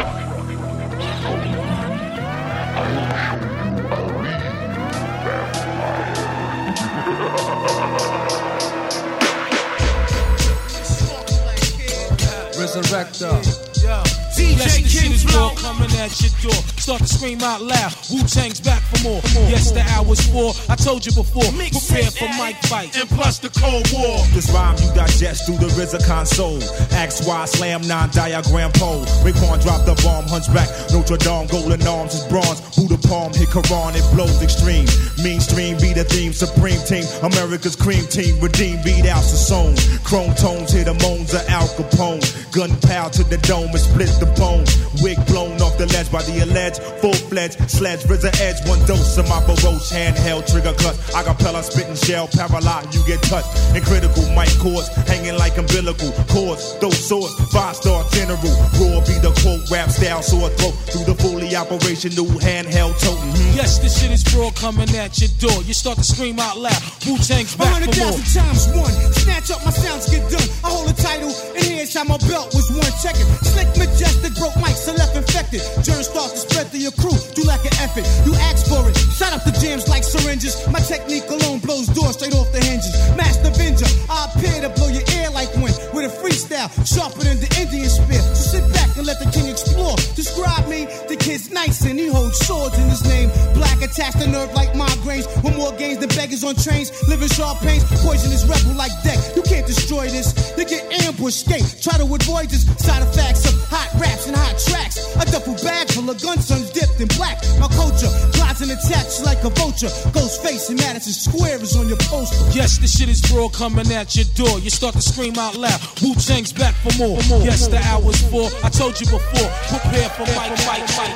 Resurrector. D J King Flow coming at your door. Start to scream out loud. Wu-Tang's back for more. Yes, the hour's four. I told you before. Prepare for mic fight and plus the Cold War. This rhyme you digest through the R Z A console. X Y slam nine diagram pole. Raekwon drop the bomb. Hunchback Notre Dame. Golden arms is bronze. Buddha palm hit Quran. It blows extreme. Mainstream be the theme. Supreme team. America's cream team. Redeem beat out Sassoon. Chrome tones hit the moans of Al Capone. Gunpowder to the dome and split the bone. Wig blown off the ledge by the alleged full-fledged sledge. R Z A edge, one dose of my baroche. Handheld trigger clutch. Acapella spitting shell. Paralyzed, you get touched. And critical mic cords hanging like umbilical cords. Those swords, five-star general. Raw be the quote, rap style, sore throat. Through the fully operational handheld toting. Hmm. Yes, this shit is raw coming at your door. You start to scream out loud. Wu-Tang's back for more. one hundred thousand times one. Snatch up, my sounds get done. I hold a title, and here's how my belt was one. Check it. Slick, majestic, broke mics, so left infected. Germs start to spread through your crew. Do like an effort. You ask for it. Shut up the jams like syringes. My technique alone blows doors straight off the hinges. Master Avenger, I appear to blow your ear like wind. With a freestyle, sharper than the Indian spear. So sit back and let the king explore. Describe me, the kid's nice and he holds swords in his name. Black attached to nerve like migraines. With more gains than beggars on trains. Living sharp pains, poisonous rebel like deck. You can't destroy this. You get ambushed, skate. Try to avoid this. Side effects of hot raps and hot tracks. A duffel bag full of gun sons dipped in black. My culture glides and attacks like a vulture. Ghost face and Madison Square is on your poster. Yes, this shit is raw coming at your door. You start to scream out loud. Wu-Tang's back for more. For more. Yes, the hour's four. I told you before. Prepare for mic fight. Fight.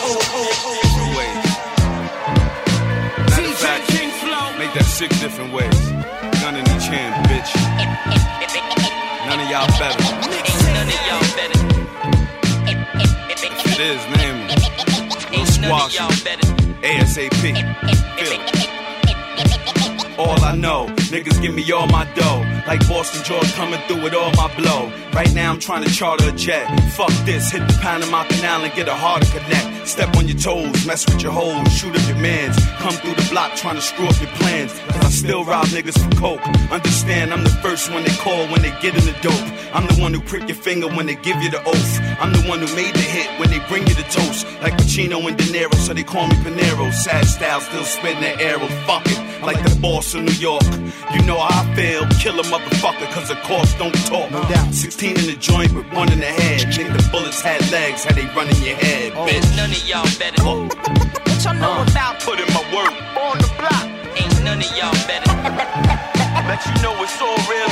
D J King Flow. Make that six different ways. None in each hand, bitch. None of y'all better. None of y'all better. If it is, name it. We'll squash it. ASAP. Feel it. All I know, niggas give me all my dough. Like Boston George coming through with all my blow. Right now I'm trying to charter a jet. Fuck this, hit the Panama Canal and get a harder connect. Step on your toes, mess with your hoes, shoot up your mans. Come through the block trying to screw up your plans. Cause I still rob niggas for coke. Understand, I'm the first one they call when they get in the dope. I'm the one who prick your finger when they give you the oath. I'm the one who made the hit when they bring you the toast. Like Pacino and De Niro, so they call me Panero. Sad style, still spitting that arrow. Fuck it, like the boss of New York. You know how I feel, kill a motherfucker cause the course don't talk. No doubt. sixteen in the joint with one in the head. Think the bullets had legs, how they run in your head, oh. bitch. None of y'all better. Oh. What y'all know uh, about put in my work on the block? Ain't none of y'all better. Let you know it's all real.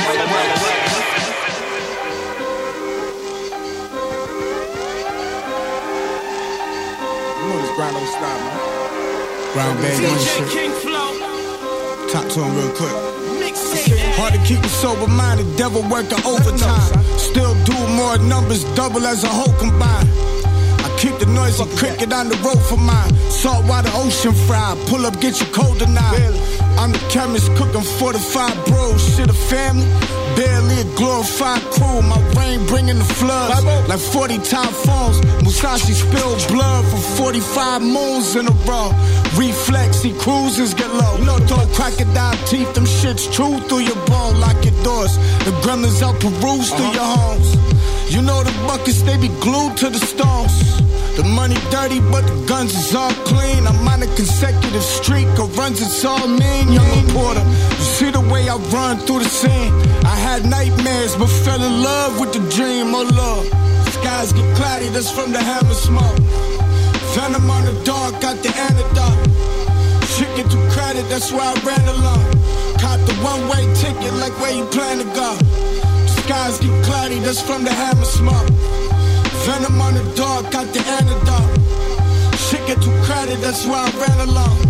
You know this grind don't stop, man. Ground bag money shit. Talk to him real quick. Hard to keep a sober mind, the devil working overtime. Still do more numbers, double as a whole combined. I keep the noisy cricket on the road for mine. Saltwater ocean fry, pull up, get you cold tonight. I'm the chemist cooking forty-five bros. Shit a family, barely a glorified crew. My rain bringing the floods, like forty typhoons. Musashi spilled blood for forty-five moons in a row. Reflex, see cruisers get low. No throw crocodile teeth, them shits chew through your bone. Lock your doors, the gremlins out peruse through your homes. You know the buckets, they be glued to the stones. The money dirty, but the guns is all clean. I'm on a consecutive streak of runs, it's all mean. Young reporter, you see the way I run through the scene. I had nightmares, but fell in love with the dream. Oh Lord, skies get cloudy, that's from the hammer smoke. Venom on the dark, got the antidote. Shit get too crowded, that's why I ran along. Caught the one-way ticket, like where you plan to go. Skies get cloudy, that's from the hammer smoke. Venom on the dark, got the antidote. Shit get too crowded, that's why I ran along.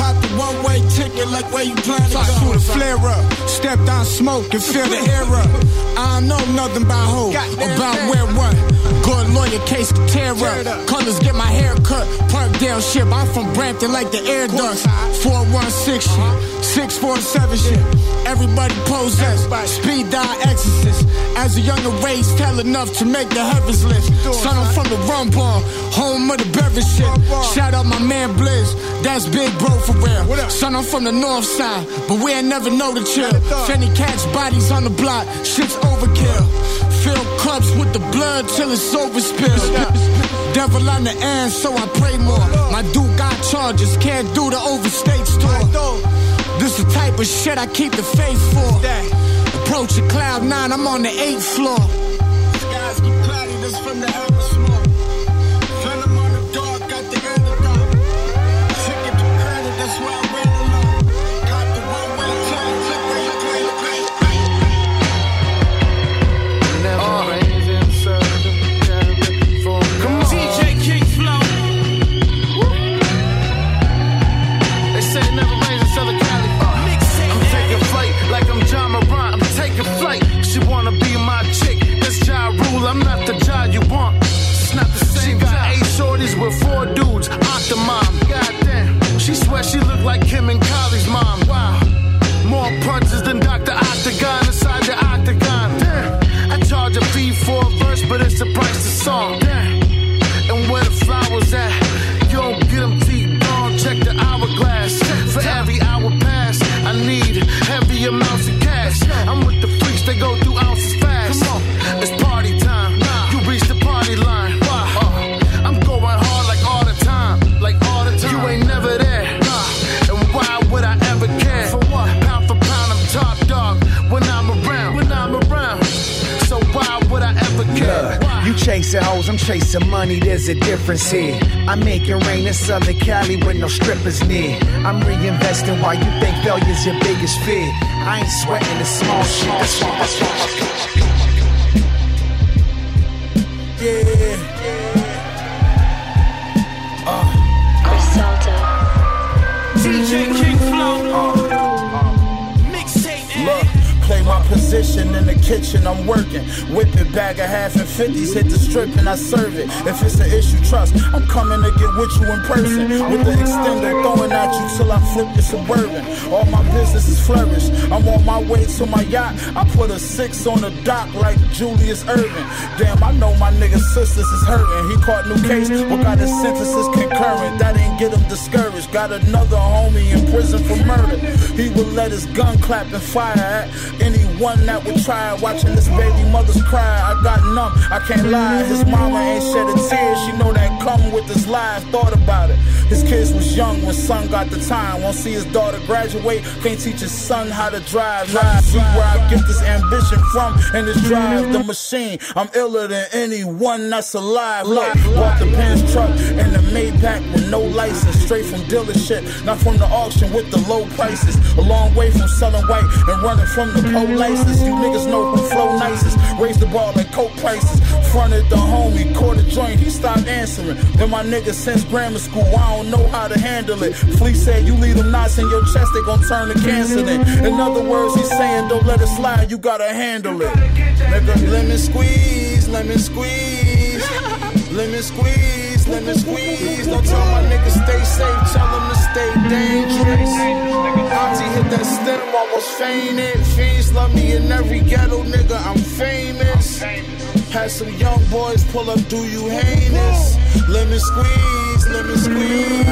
Caught the one-way ticket like where you plan to go. Shoot a flare up, step down smoke and feel the air up. I don't know nothing about who, about where what. Good lawyer case to tear up. Colors get my hair cut. Parkdale shit, I'm from Brampton like the air ducts. four one six shit, six four seven shit. Everybody possessed, speed dial exorcist. As a younger race, tell enough to make the heavens lift. Son, I'm from the rum bar, home of the beverage shit. Shout out my man Blizz, that's big bro for real. Son, I'm from the north side, but we ain't never know the chill. Fanny catch bodies on the block, shit's overkill. Fill cups with the blood till it's overspilled. Devil on the end, so I pray more. My dude got charges, can't do the overstate store. This the type of shit I keep the faith for. Approach a cloud nine, I'm on the eighth floor. Skies keep cloudy, this from the atmosphere. Venom on the dark, got the antidote. Ticket to credit, that's why I ran alone. Got the one-way ticket, click where you play the play. Never rains in certain for come on. D J King Flow. They say it never rains in Southern Cali. I'm taking flight like I'm John Morant. I'm taking flight. She wanna be my chick. That's Ja Rule. I'm not the Ja you want. It's not the same. She got eight shorties with four dudes. Octomom. Goddamn. She swears she look like Kim and Kylie's mom. Wow. More punches than Doctor Octagon inside the octagon. Damn. I charge a fee for a verse, but it's the price of song. Damn. And where the flowers at? You don't get them teeth gone. Check the hourglass. For every hour pass, I need heavy amounts of cash. I'm with the freaks, they go through ounces fast. Come on, it's party time. You reach the party line. Uh, I'm going hard like all the time, like all the time. You ain't never there. And why would I ever care? For what? Pound for pound, I'm top dog when I'm around. When I'm around. So why would I ever care? Look, you chasing hoes, I'm chasing money, there's a difference here. I'm making rain in Southern Cali with no strippers near. I'm reinvesting while you think failure's your biggest fear. I ain't sweating the small shit. That's all, that's all. Yeah. Uh. Griselda. D J King Flow. Uh. Mixtape. Look. Play my position in the kitchen, I'm working. Whip it, bag of half and fifties, hit the strip and I serve it. If it's an issue, trust, I'm coming to get with you in person. With the extender throwing at you till I flip your Suburban. All my business is flourish. I'm on my way to my yacht. I put a six on the dock like Julius Erving. Damn, I know my nigga's sisters is hurting. He caught new case, but got his sentences concurrent. That ain't get him discouraged. Got another homie in prison for murder. He would let his gun clap and fire at anyone that would try. Watching this baby mother's cry, I got numb, I can't lie. His mama ain't shed a tear, she know that come with this life. Thought about it, his kids was young when son got the time. Won't see his daughter graduate, can't teach his son how to drive. Drive, see where I get this ambition from and this drive, the machine. I'm iller than anyone that's alive. Look, bought the Benz truck and the Maybach with no license. Straight from dealership, not from the auction with the low prices. A long way from selling white and running from the polices. You niggas know who flow nicest. Raise the ball like coke prices. Fronted the homie, caught a joint, he stopped answering. Been my nigga since grammar school, I don't know how to handle it. Flea said you leave them knots in your chest, they gon' turn to cancer then. In other words, he's saying don't let it slide, you gotta handle it. Nigga, lemon squeeze, lemon squeeze. Lemon squeeze, lemon squeeze. Don't tell my niggas stay safe, tell them to stay dangerous. Auntie hit that stem, almost fainted. Fiends love me in every ghetto, nigga, I'm famous. Had some young boys pull up, do you heinous? Lemon squeeze, lemon squeeze.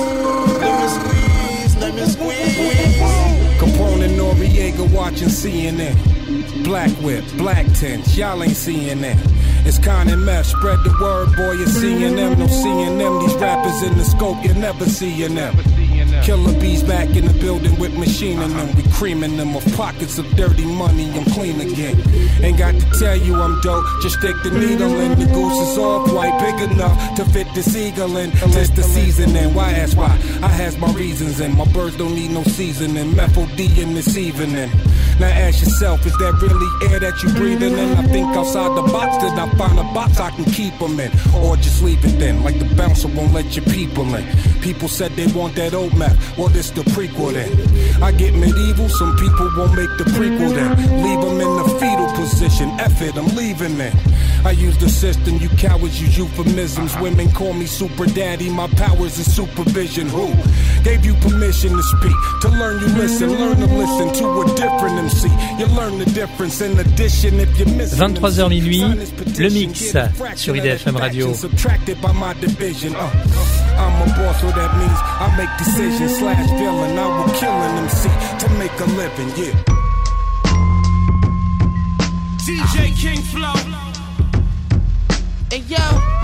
Lemon squeeze, lemon squeeze. Capone and Noriega watching C N N. Black whip, black tints, y'all ain't seeing that. It's Con and Meth, spread the word, boy, you're seeing them. No seeing them, these rappers in the scope, you're never seeing them. Killer bees back in the building with machining them. We creaming them of pockets of dirty money, I'm clean again. Ain't got to tell you I'm dope, just stick the needle in. The goose is all quite big enough to fit the seagull in. Test the seasoning, why ask why? I has my reasons and my birds don't need no seasoning. Methyl D in this evening. Now ask yourself, is that really air that you breathing in? I think outside the box, then I find a box I can keep them in. Or just leave it then, like the bouncer won't let your people in. People said they want that old map, well this the prequel then. I get medieval, some people won't make the prequel then. Leave them in the fetal position, F it, I'm leaving then. I use the system, you cowards use euphemisms. Women call me super daddy, my powers is supervision. Who gave you permission to speak? To learn you listen, learn to listen to a different M C. You learn the difference in addition if you miss. vingt-trois heures minuit, le mix sur I D F M Radio. Subtracted by my division. Uh, I'm a boss, so that means I make decisions slash villain. I will kill an M C to make a living, yeah. D J King Flow. Hey yo.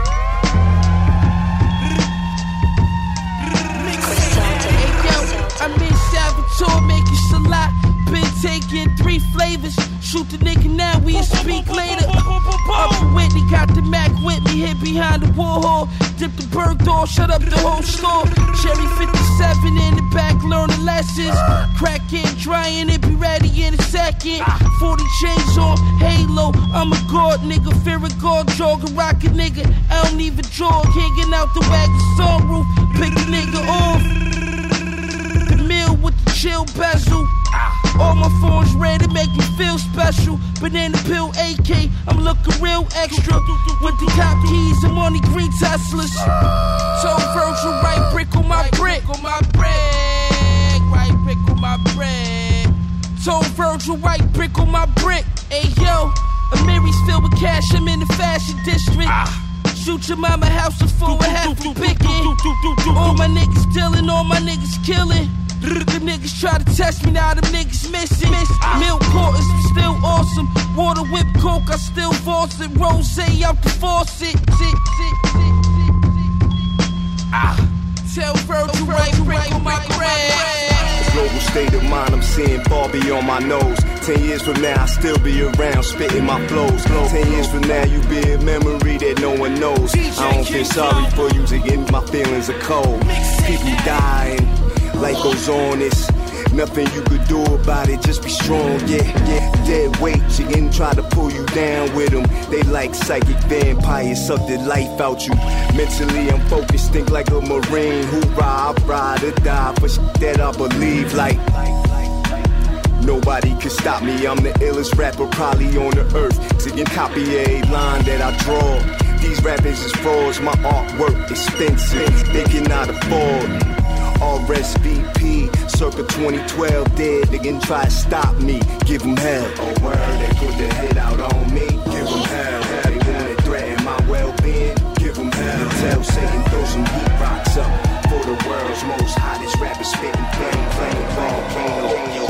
I'm in Salvatore making Salat. Been taking three flavors. Shoot the nigga now, we speak later. Up in Whitney, got the Mac with me. Hit behind the Warhol. Dip the bird door, shut up the whole store. Cherry fifty-seven in the back, learning lessons. Crack it, drying it, be ready in a second. forty chains on, halo. I'm a god nigga, fear a god, jog a rocket nigga. I don't even jog, hanging out the wagon sunroof. Pick a nigga off. The mill with the chill bezel. All my phones red to make me feel special. Banana pill A K, I'm looking real extra. With the top keys, I'm on the green Teslas. So Virgil, right brick on my brick. On my brick, right brick on my brick. So Virgil, right brick on my brick. Hey yo, Amiri's filled with cash, I'm in the fashion district. Shoot your mama house is full of half a picking. All my niggas dealing, all my niggas killing. The niggas try to test me, now them niggas missing. Milk quarters, still awesome. Water whip coke, I still force it. Rose out the faucet. Tell Virgil right, right on my bread. Global state of mind, I'm seeing far beyond my nose. Ten years from now, I'll still be around, spitting my flows. Ten years from now, you be a memory that no one knows. I don't feel sorry for you to get my feelings are cold. People dying, life goes on, it's nothing you could do about it, just be strong, yeah, yeah. Dead weight, chicken try to pull you down with them. They like psychic vampires, suck the life out you. Mentally I'm focused, think like a Marine. Hoorah, I ride or die for shit that I believe like. Nobody can stop me, I'm the illest rapper probably on the earth. Singing copy a line that I draw. These rappers is frauds, my artwork expensive, they cannot afford. R S V P, circa twenty twelve, dead, they can try to stop me, give them hell. Oh word, they put their head out on me, give them hell. They wanna threaten my well-being, give them hell. Tell Satan throw some heat rocks up for the world's most hottest rapper spitting flame, flame, volcano.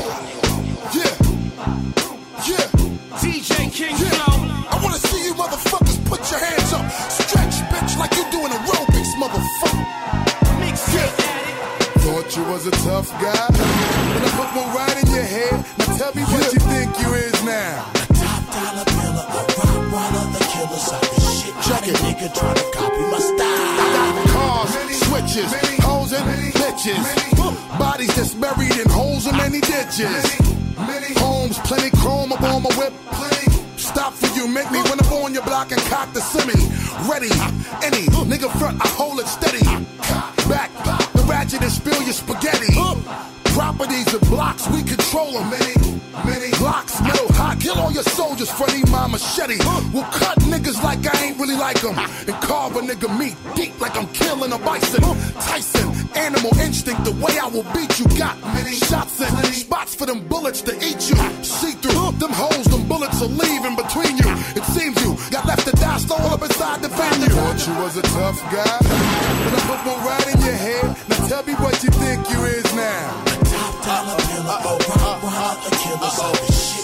Yeah, yeah, D J King Flow. I wanna see you motherfuckers put your hands up, stretch bitch like you doing aerobics, motherfucker. Yeah. Thought you was a tough guy, but I put one right in your head. Now tell me what yeah. you think you is now. A top dollar killer, a rock runner, the killers of this shit. Check it, nigga try to copy my style. I got cars, many, switches, many, hoes and many, bitches. Many, bodies that's buried in holes and many ditches. Many, many, homes, plenty chrome up on my whip. Plenty. Stop for you, make me run up on your block and cock the semi. Ready, any nigga front, I hold it steady. Back, the ratchet and spill your spaghetti. Properties and blocks, we control them. Many, many blocks, metal hot, kill all your soldiers for these my machete. We'll cut niggas like I ain't really like them. And carve a nigga meat deep like I'm killing a bison. Tyson, animal instinct, the way I will beat you. Got many shots and spots for them bullets to eat you. See through them holes, them bullets will leave in between you. It seems you got left to die, stole up inside the venue. Thought you was a tough guy, but I put one right in your head. Now tell me what you think you is now. A top dollar killer, a rock rock, the killers of this shit.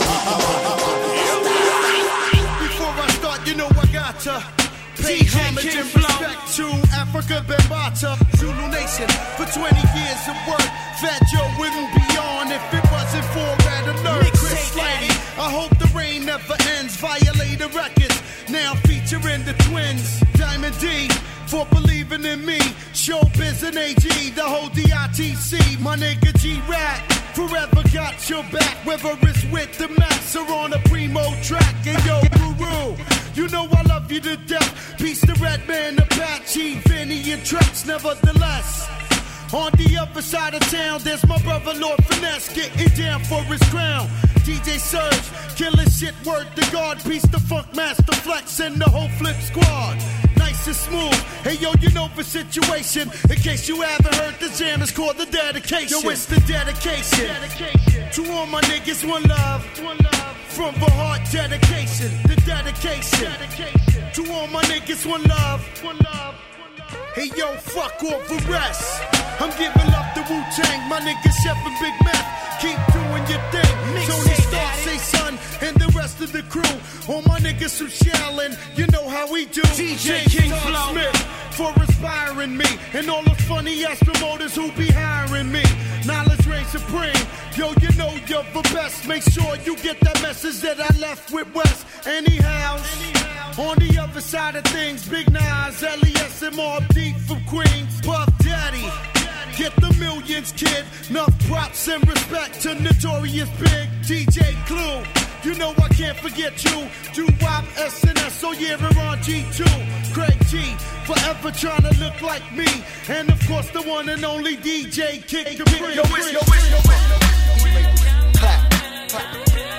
Before I start, you know I got to pay homage and respect to Africa Bambata, Zulu Nation. For twenty years of work, Fat Joe wouldn't be on if it wasn't for Red Alert. Chris Lady, I hope the rain never ends. Violator Records, now featuring the twins. Diamond D, for believing in me. Showbiz and A G, the whole D I T C. My nigga G-Rat, Forever got your back, whether it's with the max or on a primo track. And yo, Ruru, you know I love you to death. Peace to Redman, Apache, Vinny, and Trex, nevertheless. On the other side of town, there's my brother Lord Finesse, getting down for his crown. D J Surge, killing shit, word to God. Peace to Funk Master Flex and the whole Flip Squad. Nice and smooth. Hey yo, you know the situation. In case you haven't heard, the jam is called The Dedication. Yo, it's The Dedication. dedication. To all my niggas, one love. One love. From the heart, dedication. The dedication. dedication. To all my niggas, one love. One love. Hey yo, fuck off the rest. I'm giving up the Wu-Tang, my nigga Chef and Big Mac. Keep doing your thing. Tony Stark, say son, and the rest of the crew. All my niggas who shallin', you know how we do. D J King Flow Smith for inspiring me, and all the funny ass promoters who be hiring me. Knowledge reigns supreme. Yo, you know you're the best. Make sure you get that message that I left with West. Anyhow, on the other side of things, Big Nas, L E S, and Mobb Deep from Queens, Puff Daddy. Get the millions, kid. Enough props and respect to Notorious Big D J Clue. You know I can't forget you. Do-Wop, S N S, oh yeah, we're on G two. Craig G, forever trying to look like me. And of course the one and only D J Kick the Yo, yo, yo, yo, clap, clap.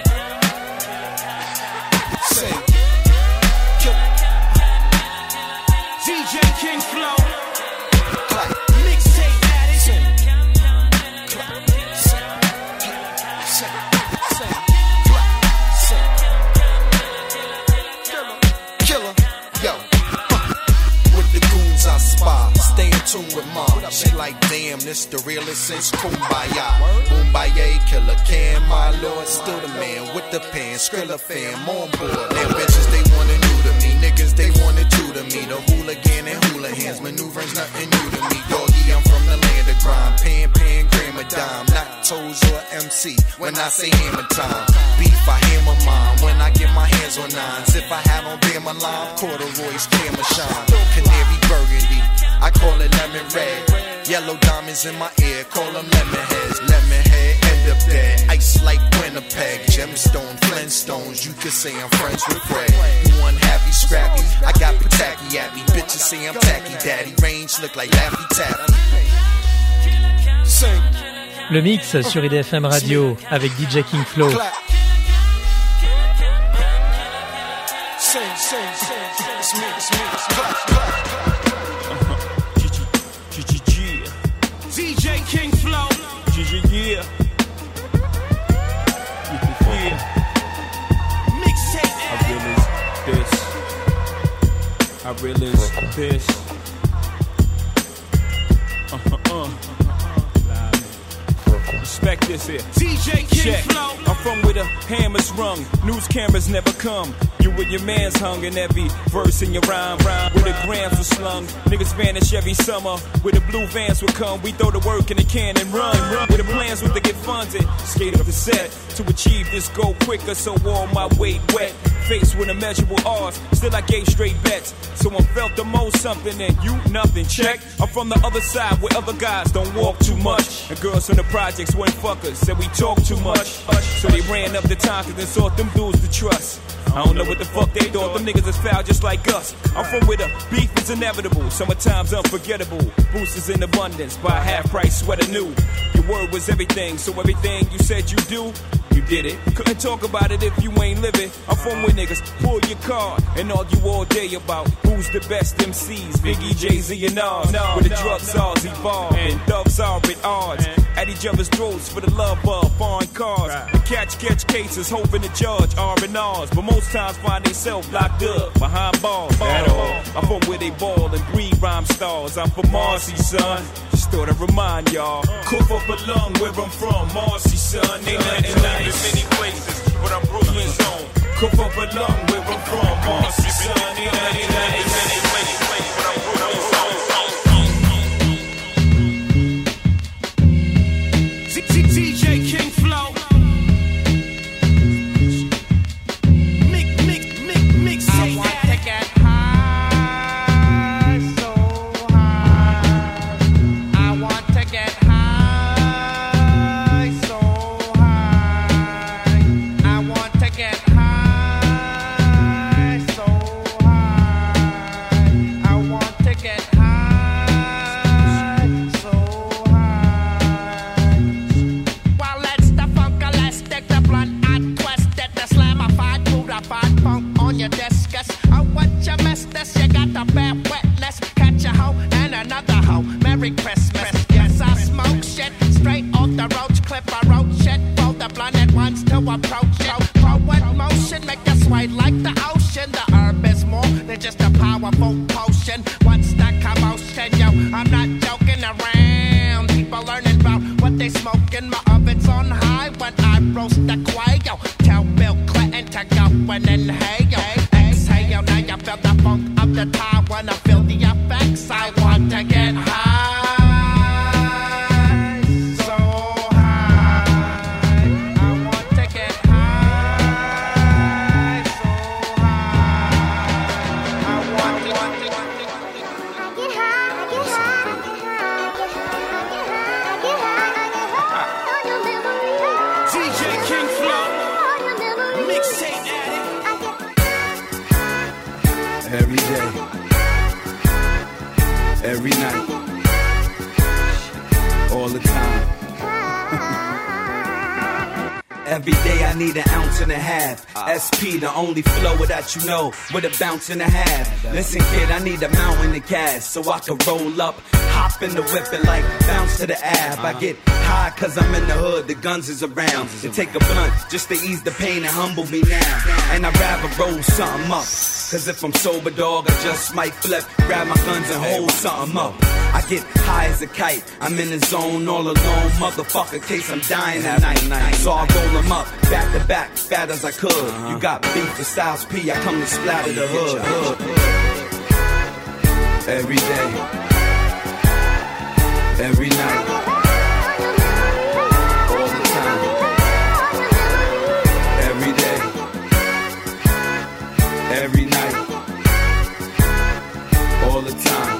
Sing. D J King Flow. Clap. Mixtape addict. Sing. Clap. Sing. Clap. Sing. Sing. Clap. Sing. Killer. Killer. Yo. With the goons I spy. Stay in tune with mom. She like, damn, this the realest since Kumbaya. Kumbaya, Killer Cam, my lord. Still the man with the pen. Skrilla fam on board. Them bitches, they wanna new to me. Niggas, they wanna do to me. The hooligan and hula hands. Maneuvering's nothing new to me. Doggy, I'm from the land of crime. Pan, pan, gram a dime. Not toes or M C. When I say hammer time. Beef, I hammer mine. When I get my hands on nines. If I had on Bama Lime, corduroys, camera shine. Canary burgundy. I call it lemon red. Yellow diamonds in my ear, call them lemon heads. Lemon head, end up dead. Ice like Winnipeg. Gemstone, Flintstones. You could say I'm friends with Fred. You unhappy, scrappy. I got Pataki at me. Bitches say I'm tacky daddy. Range look like Laffy Taffy. Sing. Le mix sur I D F M Radio avec D J King Flow. Sing, sing, sing. It's me, it's me, it's me. Clap, clap. D J King Flow. G G, yeah. Yeah. Mixtape I realize this. I realize this. Uh-huh, uh. Respect this here. D J King Check. Flow. I'm from where the hammers rung. News cameras never come. You and your man's hung in every verse in your rhyme. Rhyme where the grams were slung. Niggas vanish every summer. Where the blue vans would come. We throw the work in the can and run. Run where the plans was to get funded. Skate up the set to achieve this goal quicker. So all my weight wet. Faced with immeasurable odds. Still I gave straight bets. Someone felt the most something and you nothing. Check. I'm from the other side where other guys don't walk too much. And girls from the projects weren't fuckers. Said we talk too much. So they ran up the time and sought them dudes to trust. I don't know what the fuck they thought. Them niggas is foul just like us. I'm from where the beef is inevitable. Summertime's unforgettable. Boosters in abundance. Buy a half price sweater new. Your word was everything. So everything you said you do, you did it. Couldn't talk about it if you ain't living. I'm from where niggas pull your card and argue all day about who's the best M Cs. Biggie, Jay-Z, and Nas. Where the drug czars evolve and thugs are at odds. At each other's throats for the love of foreign cars. And catch, catch cases, hoping the judge R and R's. But most times find themselves locked up behind bars. At all. I'm from where they ball and breed rhyme stars. I'm from Marcy, son. Just thought I'd remind y'all. Cough up a lung where I'm from. Marcy, son. Ain't nothing nice in many places, but I'm Brooklyn's own. Cough up a lung where I'm from. Marcy, son. Ain't nothing nice in many places, but I'm Brooklyn's own. D J King Flow. Mix, mix, mix, mix. I want to get high, so high. I want to get high, so than just a powerful potion. What's the commotion, yo? I'm not joking around. People learning about what they smoking. My oven's on high when I roast the quail. Tell Bill Clinton to go and inhale. Exhale, now you feel the funk of the time. When I feel the effects, I want to get high. So high. I want to get high. So high. I want to get high. Get high. D J King Flow, mixtape addict. Every day, every night, all the time. Every day I need an ounce and a half. S P, the only flow that you know, with a bounce and a half. Listen, kid, I need a mountain of cash so I can roll up, hop in the whip and like bounce to the ab. I get high cause I'm in the hood, the guns is around. They take a blunt just to ease the pain and humble me now. And I'd rather roll something up, cause if I'm sober, dog, I just might flip, grab my guns and hold something up. I get high as a kite, I'm in the zone all alone, motherfucker, case I'm dying tonight. So I roll them up, back to back, fat as I could. You got beef with Styles P, I come to splatter the hood. hood. Every day, every night, all the time. Every day, every night, all the time.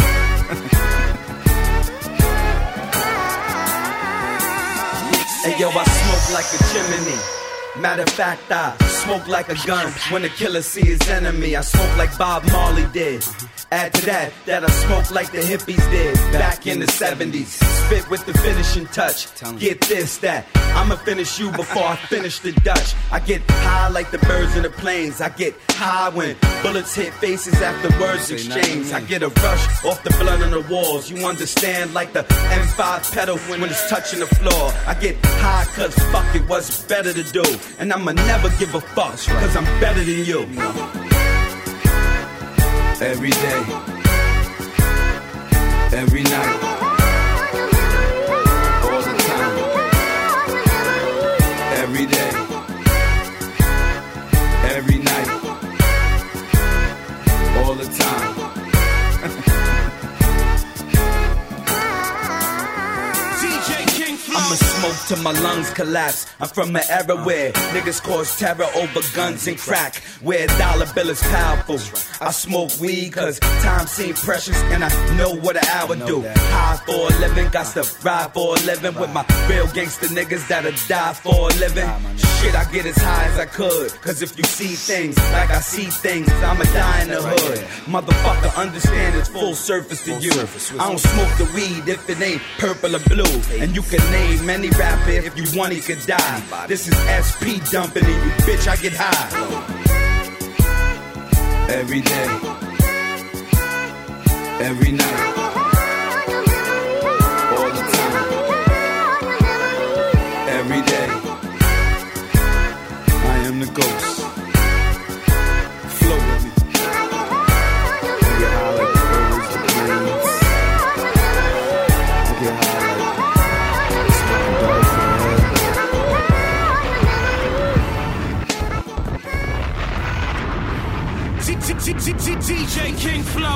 Hey yo, I smoke like a chimney. Matter of fact, I smoke like a gun when the killer see his enemy. I smoke like Bob Marley did. Add to that, that I smoke like the hippies did back in the seventies. Spit with the finishing touch. Get this, that I'ma finish you before I finish the Dutch. I get high like the birds in the planes. I get high when bullets hit faces after words exchange. I get a rush off the blood on the walls. You understand, like the M five pedal when it's touching the floor. I get high cause fuck it, what's better to do. And I'ma never give a fuck cause I'm better than you. Every day, every night, all the time. Every day, every night, all the time. I'ma smoke till my lungs collapse. I'm from an era where niggas cause terror over guns and crack, where a dollar bill is powerful. I smoke weed cause time seems precious and I know what an hour do. High for a living, got to ride for a living with my real gangster niggas that'll die for a living. Shit, I get as high as I could, cause if you see things like I see things, I'ma die in the hood. Motherfucker, understand it's full surface to you. I don't smoke the weed if it ain't purple or blue. And you can name any rapper if you want, he could die. This is S P dumping in you, bitch, I get high. Every day, every night, all the time. Every day, I am the ghost. Flow with me. I get high like the birds, the planes. I get high like smoking dogs in D J King Flow,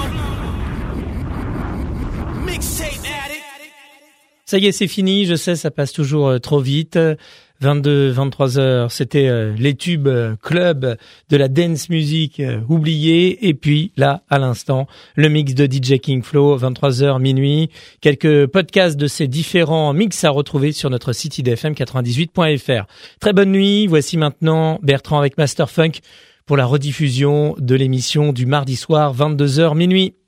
mixtape addict. Ça y est, c'est fini. Je sais, ça passe toujours euh, trop vite. vingt-deux, vingt-trois heures, c'était euh, les tubes euh, club de la dance music euh, oubliée. Et puis là, à l'instant, le mix de D J King Flow, vingt-trois heures, minuit. Quelques podcasts de ces différents mix à retrouver sur notre site I D F M quatre-vingt-dix-huit point F R. Très bonne nuit. Voici maintenant Bertrand avec Master Funk pour la rediffusion de l'émission du mardi soir, vingt-deux heures, minuit.